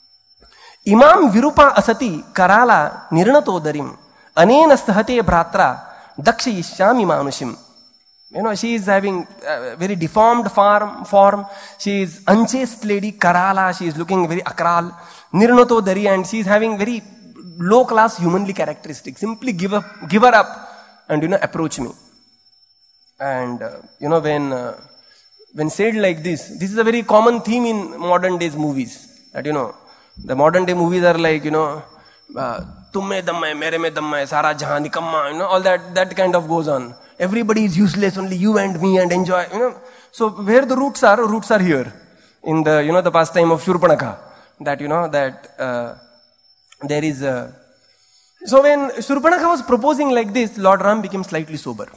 Imam virupa asati karala nirnatodarim. Anena sahate bhratra dakshayishyami manushim. You know, she is having a very deformed form, form. She is unchaste lady, Karala. She is looking very akral. Nirnatodari, and she is having very low class humanly characteristics. Simply give up, give her up. And, you know, approach me. And, uh, you know, when, uh, when said like this, this is a very common theme in modern days movies. That, you know, the modern day movies are like, you know, tumme damma hai, mere mein damma hai, sara jahan nikamma, you know, all that, that kind of goes on. Everybody is useless, only you and me and enjoy, you know. So where the roots are, roots are here. In the, you know, the pastime of Shurpanakha. That, you know, that, uh, there is a, so when Shurpanakha was proposing like this, Lord Ram became slightly sober.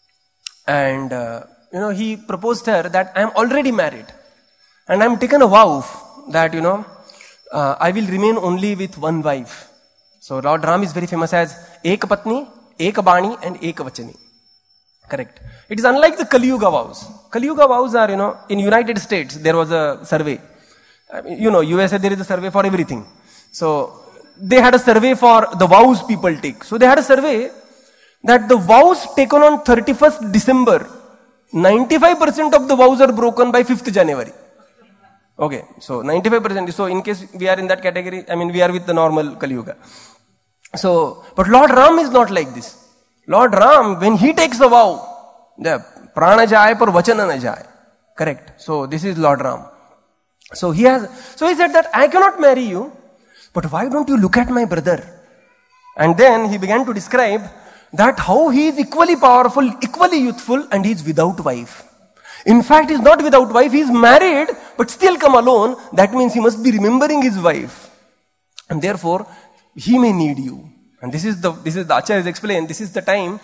And, uh, you know, he proposed her that I am already married. And I am taken a vow that, you know, uh, I will remain only with one wife. So Lord Ram is very famous as Ek Patni, Ek Bani and Ek Vachani. Correct. It is unlike the Kali Yuga vows. Kali Yuga vows are, you know, in United States, there was a survey. I mean, you know, U S A, there is a survey for everything. So, they had a survey for the vows people take. So they had a survey that the vows taken on thirty-first December, ninety-five percent of the vows are broken by fifth January. Okay, so ninety-five percent. So in case we are in that category, I mean, we are with the normal Kali Yuga. So, but Lord Ram is not like this. Lord Ram, when he takes a vow, the prana jai par vachana na jai. Correct. So this is Lord Ram. So he has, so he said that I cannot marry you. But why don't you look at my brother? And then he began to describe that how he is equally powerful, equally youthful, and he is without wife. In fact, he is not without wife, he is married, but still come alone. That means he must be remembering his wife. And therefore, he may need you. And this is the, this is the Acharya has explained, this is the time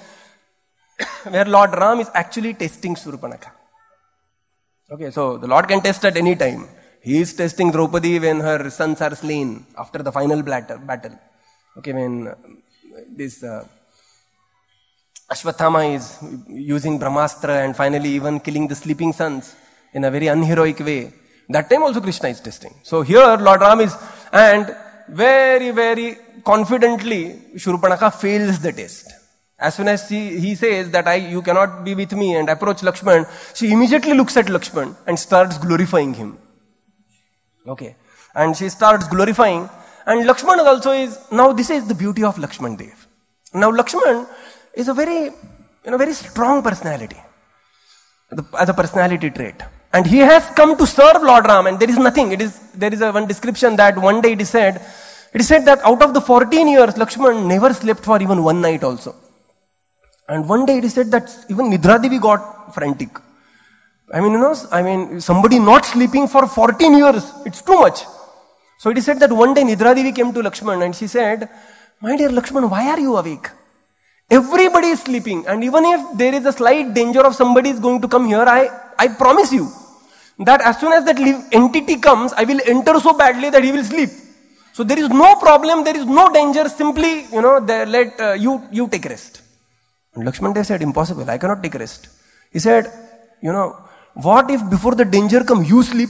where Lord Ram is actually testing Shurpanakha. Okay, so the Lord can test at any time. He is testing Draupadi when her sons are slain after the final battle. Okay, when uh, this uh, Ashwathama is using Brahmastra and finally even killing the sleeping sons in a very unheroic way. That time also Krishna is testing. So here Lord Ram is, and very, very confidently Shurpanakha fails the test. As soon as he, he says that I, you cannot be with me and approach Lakshman, she immediately looks at Lakshman and starts glorifying him. Okay. And she starts glorifying, and Lakshman also is, now this is the beauty of Lakshman Dev. Now Lakshman is a very, you know, very strong personality, as a personality trait. And he has come to serve Lord Ram, and there is nothing. It is, there is a one description that one day it is said, it is said that out of the fourteen years, Lakshman never slept for even one night also. And one day it is said that even Nidra Devi got frantic. I mean, you know, I mean, somebody not sleeping for fourteen years, it's too much. So it is said that one day Nidra Devi came to Lakshman and she said, my dear Lakshman, why are you awake? Everybody is sleeping, and even if there is a slight danger of somebody is going to come here, I, I promise you that as soon as that entity comes, I will enter so badly that he will sleep. So there is no problem, there is no danger, simply, you know, let uh, you, you take rest. And Lakshman Dev said, impossible, I cannot take rest. He said, you know, what if before the danger come, you sleep?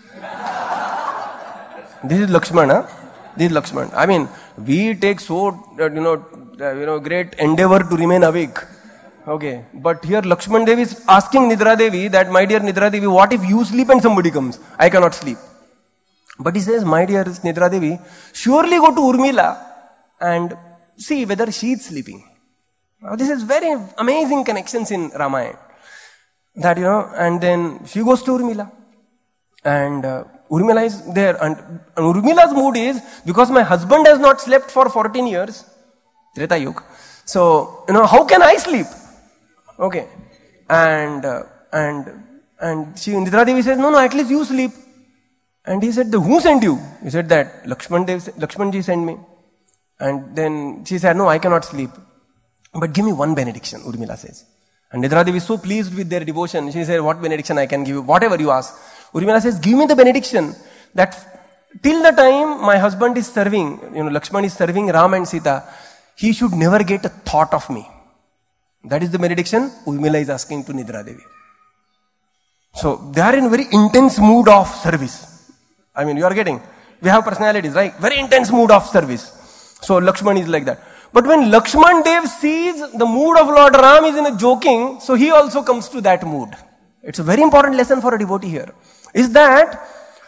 This is Lakshman, huh? This is Lakshman. I mean, we take so, uh, you know, uh, you know, great endeavor to remain awake. Okay. But here Lakshman Dev is asking Nidra Devi that, my dear Nidra Devi, what if you sleep and somebody comes? I cannot sleep. But he says, my dear Nidra Devi, surely go to Urmila and see whether she is sleeping. Now this is very amazing connections in Ramayana. That, you know, and then she goes to Urmila. And uh, Urmila is there. And, and Urmila's mood is, because my husband has not slept for fourteen years, Treta Yuga, so, you know, how can I sleep? Okay. And, uh, and, and she, Nidra Devi says, no, no, at least you sleep. And he said, who sent you? He said that Lakshman Dev, Lakshmanji sent me. And then she said, no, I cannot sleep. But give me one benediction, Urmila says. And Nidra Devi is so pleased with their devotion. She said, what benediction I can give you? Whatever you ask. Urmila says, give me the benediction that till the time my husband is serving, you know, Lakshman is serving Ram and Sita, he should never get a thought of me. That is the benediction Urmila is asking to Nidra Devi. So they are in very intense mood of service. I mean, you are getting, we have personalities, right? Very intense mood of service. So Lakshman is like that. But when Lakshman Dev sees the mood of Lord Ram is in a joking, so he also comes to that mood. It's a very important lesson for a devotee here. Is that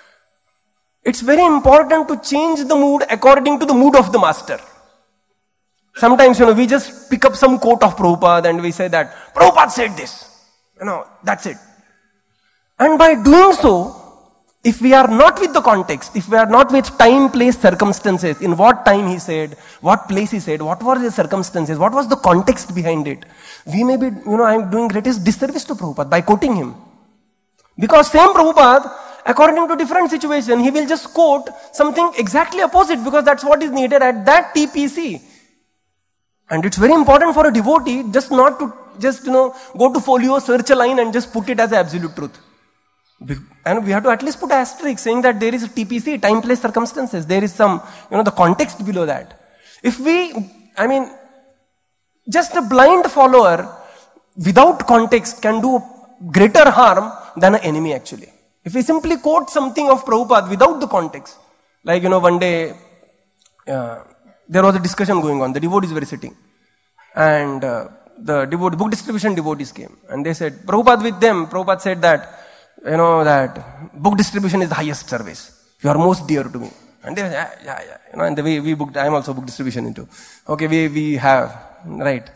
it's very important to change the mood according to the mood of the master. Sometimes, you know, we just pick up some quote of Prabhupada and we say that, Prabhupada said this. You know, that's it. And by doing so, if we are not with the context, if we are not with time, place, circumstances, in what time he said, what place he said, what were the circumstances, what was the context behind it, we may be, you know, I am doing greatest disservice to Prabhupada by quoting him. Because same Prabhupada, according to different situation, he will just quote something exactly opposite because that's what is needed at that T P C. And it's very important for a devotee just not to just, you know, go to folio, search a line and just put it as absolute truth. And we have to at least put asterisk saying that there is a T P C, time, place, circumstances. There is some, you know, the context below that. If we, I mean, just a blind follower without context can do greater harm than an enemy actually. If we simply quote something of Prabhupada without the context, like, you know, one day uh, there was a discussion going on, the devotees were sitting, and uh, the devotee, book distribution devotees came, and they said, Prabhupada with them, Prabhupada said that, you know, that book distribution is the highest service. You are most dear to me. And they said, yeah, yeah, yeah. You know, and the way we booked, I am also book distribution into. Okay, we, we have, right.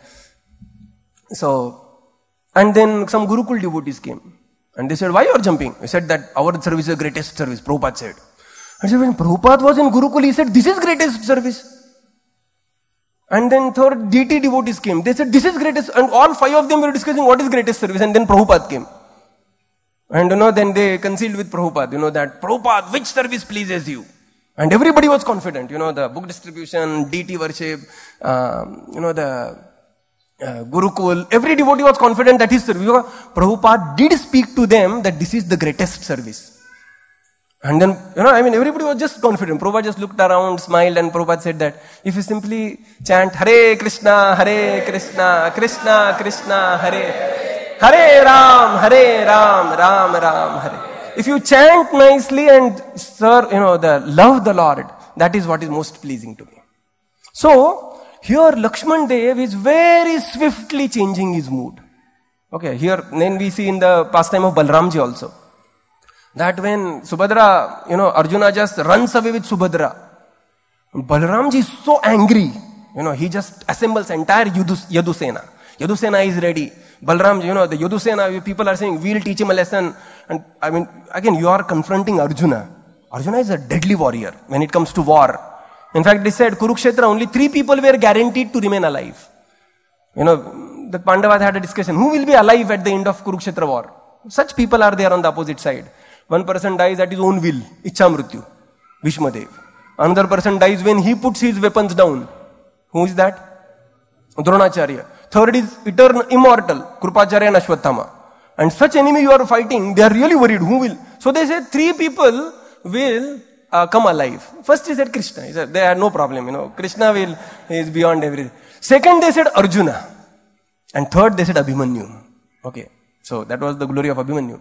So, and then some Gurukul devotees came. And they said, why you are jumping? He said that our service is the greatest service, Prabhupada said. I said, when Prabhupada was in Gurukul, he said, this is greatest service. And then third, D T devotees came. They said, this is greatest. And all five of them were discussing what is greatest service. And then Prabhupada came. And you know, then they concealed with Prabhupada, you know, that Prabhupada, which service pleases you? And everybody was confident, you know, the book distribution, D T worship, um, you know, the uh, Gurukul, every devotee was confident that his service. Prabhupada did speak to them that this is the greatest service. And then, you know, I mean, everybody was just confident. Prabhupada just looked around, smiled, and Prabhupada said that if you simply chant Hare Krishna, Hare Krishna, Krishna Krishna, Hare, Hare Ram, Hare Ram, Ram Ram, Hare. If you chant nicely and serve, you know, the love the Lord, that is what is most pleasing to me. So, here Lakshman Dev is very swiftly changing his mood. Okay, here, then we see in the pastime of Balramji also, that when Subhadra, you know, Arjuna just runs away with Subhadra, Balramji is so angry, you know, he just assembles entire Yadus, Yadusena. Yadusena is ready. Balram, you know, the Yadusena, people are saying, we'll teach him a lesson. And I mean, again, you are confronting Arjuna. Arjuna is a deadly warrior when it comes to war. In fact, they said, Kurukshetra, only three people were guaranteed to remain alive. You know, the Pandavas had a discussion, who will be alive at the end of Kurukshetra war? Such people are there on the opposite side. One person dies at his own will, Ichha Mrityu, Bhishmadev. Another person dies when he puts his weapons down. Who is that? Dronacharya. Third is eternal, immortal, Krupacharya and Ashwatthama. And such enemy you are fighting, they are really worried. Who will? So they said three people will uh, come alive. First he said Krishna. He said they had no problem. You know, Krishna will, he is beyond everything. Second they said Arjuna. And third they said Abhimanyu. Okay. So that was the glory of Abhimanyu.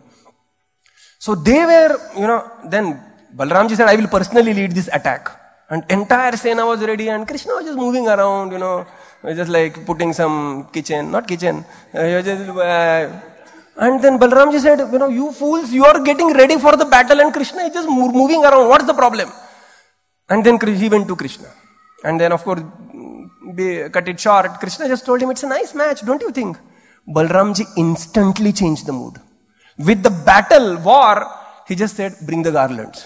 So they were, you know, then Balramji said, I will personally lead this attack. And entire Sena was ready and Krishna was just moving around, you know, just like putting some kitchen, not kitchen. Uh, just, uh, and then Balramji said, you know, you fools, you are getting ready for the battle and Krishna is just moving around. What's the problem? And then he went to Krishna. And then of course, they cut it short. Krishna just told him, it's a nice match, don't you think? Balramji instantly changed the mood. With the battle, war, he just said, bring the garlands.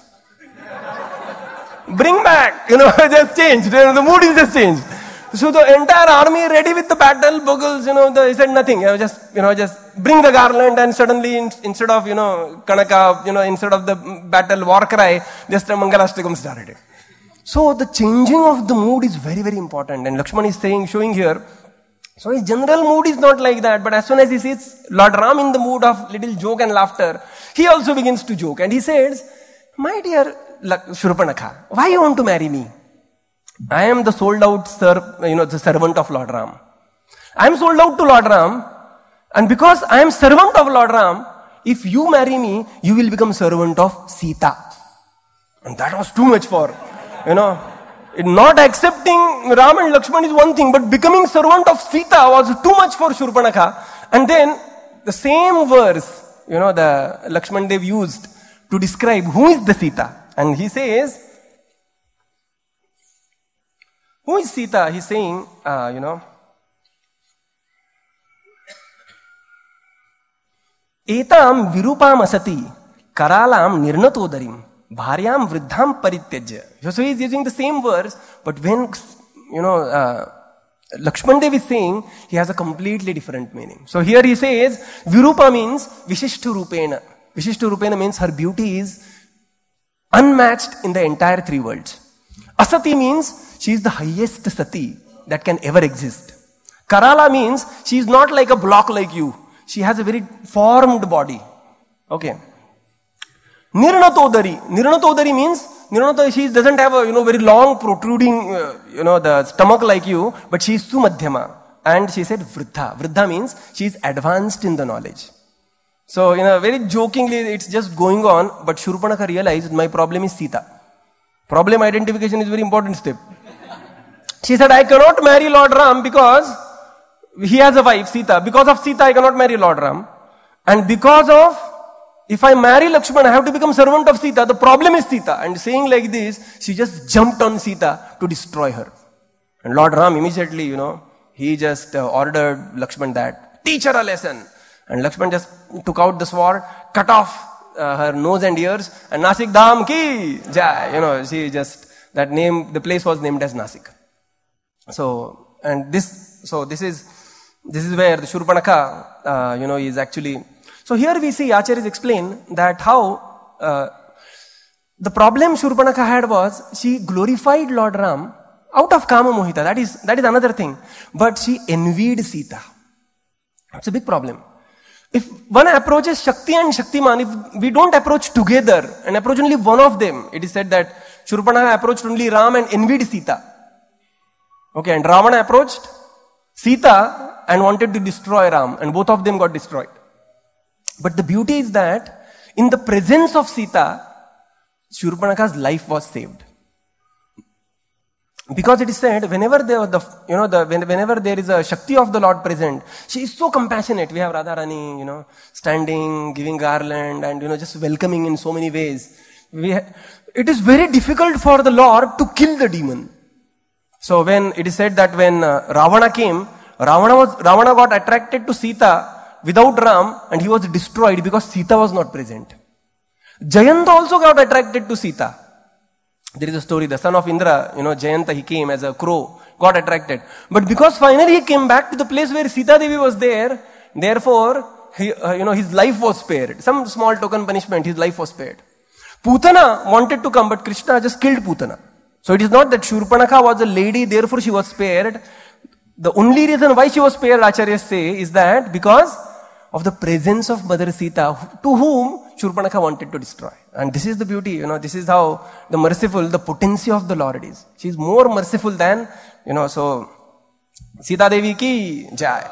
Bring back, you know, just changed. The mood is just changed. So the entire army ready with the battle, bugles, you know, the, he said nothing. You know, just, you know, just bring the garland and suddenly in, instead of, you know, Kanaka, you know, instead of the battle war cry, just a Mangalashtakam started. So the changing of the mood is very, very important. And Lakshman is saying, showing here, so his general mood is not like that, but as soon as he sees Lord Ram in the mood of little joke and laughter, he also begins to joke. And he says, my dear Shurpanakha, why you want to marry me? I am the sold out sir, you know, the servant of Lord Ram. I am sold out to Lord Ram, and because I am servant of Lord Ram, if you marry me, you will become servant of Sita. And that was too much for, you know, not accepting Ram and Lakshman is one thing, but becoming servant of Sita was too much for Shurpanakha. And then the same verse, you know, the Lakshman Dev used to describe who is the Sita. And he says, who is Sita? He's saying, uh, you know, Etam virupam asati karalam nirnatodarim bharyam vriddham parityajya. So he's using the same verse, but when, you know, uh, Lakshman Dev is saying, he has a completely different meaning. So here he says, Virupa means Vishishta Rupena. Vishishta Rupena means her beauty is unmatched in the entire three worlds. Asati means she is the highest sati that can ever exist. Karala means she is not like a block like you. She has a very formed body. Okay. Nirnatodari. Nirnatodari means, Nirnatodari, she doesn't have a, you know, very long protruding, uh, you know, the stomach like you, but she is Sumadhyama. And she said Vriddha. Vriddha means she is advanced in the knowledge. So, you know, very jokingly, it's just going on, but Shurpanakha realized my problem is Sita. Problem identification is a very important step. She said, I cannot marry Lord Ram because he has a wife, Sita. Because of Sita, I cannot marry Lord Ram. And because of, if I marry Lakshman, I have to become servant of Sita. The problem is Sita. And saying like this, she just jumped on Sita to destroy her. And Lord Ram immediately, you know, he just uh, ordered Lakshman that, teach her a lesson. And Lakshman just took out the sword, cut off uh, her nose and ears, and Nasik Dham ki jai. You know, she just, that name, the place was named as Nasik. So, and this, so this is, this is where the Shurpanakha, uh, you know, is actually. So here we see Acharyas explain that how uh, the problem Shurpanakha had was she glorified Lord Ram out of Kama Mohita. That is, that is another thing. But she envied Sita. It's a big problem. if one approaches Shakti and Shaktiman, if we don't approach together and approach only one of them, it is said that Shurpanakha approached only Ram and envied Sita. Okay, and Ravana approached Sita and wanted to destroy Ram, and both of them got destroyed. But the beauty is that in the presence of Sita, Shurpanakha's life was saved. Because it is said, whenever there, the you know the whenever there is a Shakti of the Lord present, she is so compassionate. We have Radharani, you know, standing, giving garland, and you know, just welcoming in so many ways. We ha- it is very difficult for the Lord to kill the demon. So when it is said that when uh, Ravana came, Ravana was Ravana got attracted to Sita without Ram, and he was destroyed because Sita was not present. Jayanta also got attracted to Sita. There is a story, the son of Indra, you know, Jayanta, he came as a crow, got attracted. But because finally he came back to the place where Sita Devi was there, therefore, he, uh, you know, his life was spared. Some small token punishment, his life was spared. Putana wanted to come, but Krishna just killed Putana. So it is not that Shurpanakha was a lady, therefore she was spared. The only reason why she was spared, Acharyas say, is that because of the presence of Mother Sita, to whom Shurpanakha wanted to destroy. And this is the beauty, you know, this is how the merciful, the potency of the Lord is. She is more merciful than, you know, so, Sita Devi ki jai.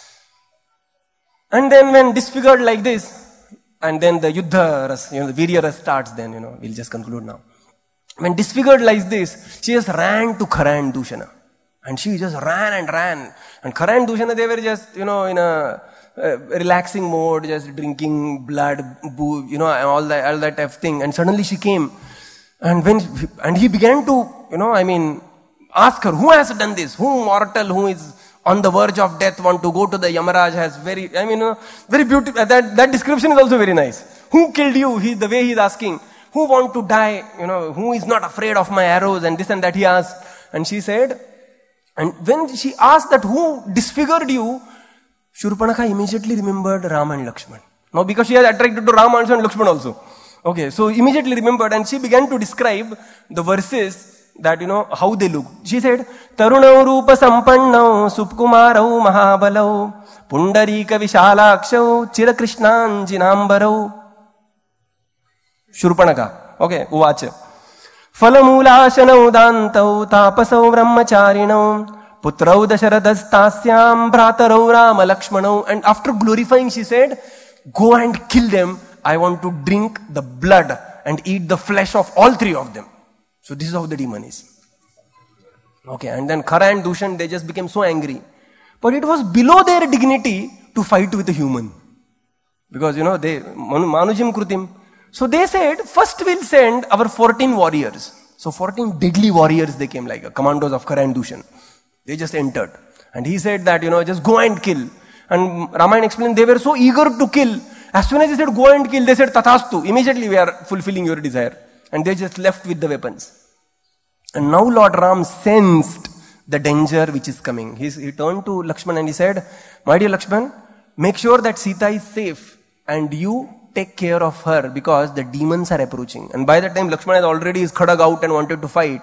And then when disfigured like this, and then the Yuddha ras, you know, the Virya ras starts, then, you know, we'll just conclude now. When disfigured like this, she just ran to Khara and Dushana. And she just ran and ran. And Khara and Dushana, they were just, you know, in a uh, relaxing mode, just drinking blood, boo, you know, all that, all that type of thing. And suddenly she came. And when, and he began to, you know, I mean, ask her, who has done this? Who mortal, who is on the verge of death, want to go to the Yamaraj, has very, I mean, you know, very beautiful. That, that description is also very nice. Who killed you? He, the way he is asking. Who want to die? You know, who is not afraid of my arrows? And this and that he asked. And she said, and when she asked that who disfigured you, Shurpanakha immediately remembered Rama and Lakshman. Now because she was attracted to Rama and Lakshman also. Okay, so immediately remembered, and she began to describe the verses that, you know, how they look. She said, Tarunau Rupa Sampannau Supkumarau Mahabalau Pundarika Vishalakshau Chira Krishnan Jinambarau. Shurpanakha. Okay, Uvacha. Falamulāshanau dantau tāpasau brahmacharinau putrau dasharadhastasyam bhratarau rama lakshmanau. And after glorifying, she said, go and kill them. I want to drink the blood and eat the flesh of all three of them. So this is how the demon is. Okay, and then Khara and Dushan, they just became so angry. But it was below their dignity to fight with a human. Because, you know, they, manujim krutim. So they said, first we'll send our fourteen warriors. So fourteen deadly warriors, they came like commandos of Khara and Dushan. They just entered. And he said that, you know, just go and kill. And Ramayana explained, they were so eager to kill. As soon as he said, go and kill, they said, Tathastu. Immediately we are fulfilling your desire. And they just left with the weapons. And now Lord Ram sensed the danger which is coming. He, he turned to Lakshman and he said, my dear Lakshman, make sure that Sita is safe. And you take care of her because the demons are approaching. And by that time, Lakshman has already his khadag out and wanted to fight.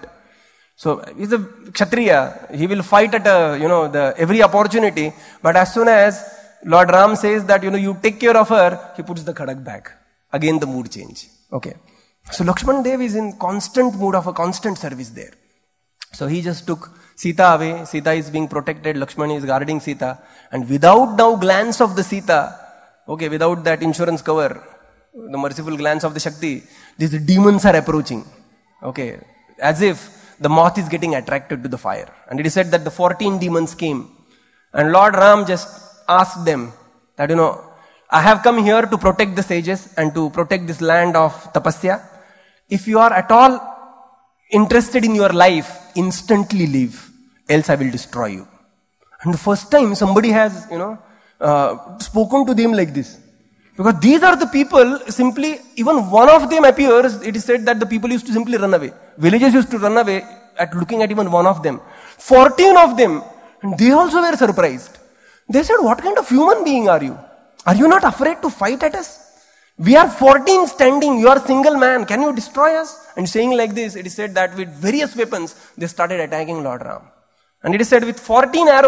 So he's a Kshatriya. He will fight at a, you know, the every opportunity. But as soon as Lord Ram says that, you know, you take care of her, he puts the khadag back. Again, the mood change. Okay. So Lakshman Dev is in constant mood of a constant service there. So he just took Sita away. Sita is being protected. Lakshman is guarding Sita. And without now glance of the Sita, okay, without that insurance cover, the merciful glance of the Shakti, these demons are approaching. Okay, as if the moth is getting attracted to the fire. And it is said that the fourteen demons came. And Lord Ram just asked them that, you know, I have come here to protect the sages and to protect this land of Tapasya. If you are at all interested in your life, instantly leave, else I will destroy you. And the first time somebody has, you know, uh, spoken to them like this. Because these are the people, simply, even one of them appears, it is said that the people used to simply run away. Villages used to run away at looking at even one of them. fourteen of them, and they also were surprised. They said, what kind of human being are you? Are you not afraid to fight at us? We are fourteen standing, you are single man, can you destroy us? And saying like this, it is said that with various weapons, they started attacking Lord Ram. And it is said with fourteen arrows,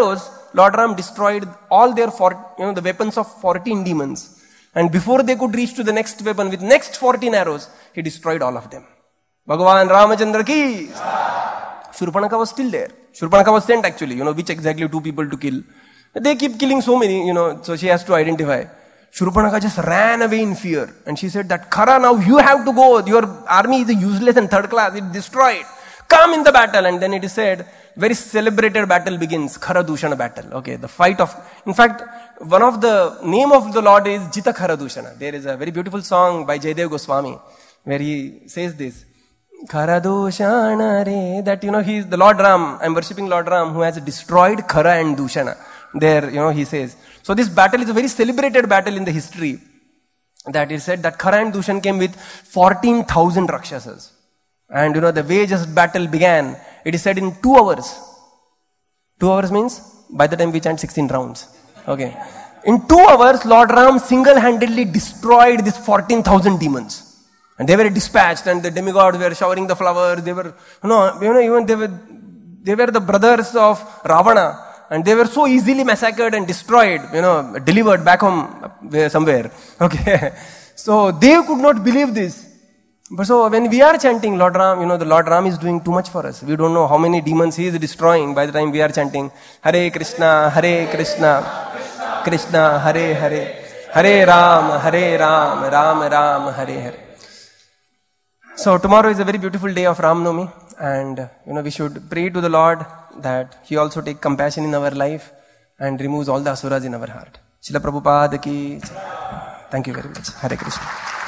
Lord Ram destroyed all their, for, you know, the weapons of fourteen demons. And before they could reach to the next weapon with next fourteen arrows, he destroyed all of them. Bhagavan Ramachandra ki. Shurpanakha was still there. Shurpanakha was sent actually, you know, which exactly two people to kill. They keep killing so many, you know, so she has to identify. Shurpanakha just ran away in fear. And she said that, Khara, now you have to go. Your army is useless and third class. It's destroyed. Come in the battle. And then it is said, very celebrated battle begins. Khara Dushana battle. Okay, the fight of, in fact, one of the name of the Lord is Jita Khara Dushana. There is a very beautiful song by Jayadev Goswami where he says this. Khara Dushana re. That, you know, he is the Lord Ram. I am worshipping Lord Ram who has destroyed Khara and Dushana. There, you know, he says. So this battle is a very celebrated battle in the history. That is said that Khara and Dushan came with fourteen thousand Rakshasas. And you know, the way just battle began, it is said in two hours. Two hours means, by the time we chant sixteen rounds. Okay. In two hours, Lord Ram single-handedly destroyed these fourteen thousand demons. And they were dispatched and the demigods were showering the flowers. They were, you know, you know, even they were, they were the brothers of Ravana. And they were so easily massacred and destroyed, you know, delivered back home somewhere. Okay. So they could not believe this. But so when we are chanting Lord Ram, you know, the Lord Ram is doing too much for us. We don't know how many demons he is destroying by the time we are chanting Hare Krishna, Hare Krishna, Krishna, Hare Hare, Hare Ram, Hare Ram, Ram Ram, Hare Hare. So tomorrow is a very beautiful day of Ram Navami. And, you know, we should pray to the Lord that He also take compassion in our life and removes all the asuras in our heart. Srila Prabhupada ki. Thank you very much. Hare Krishna.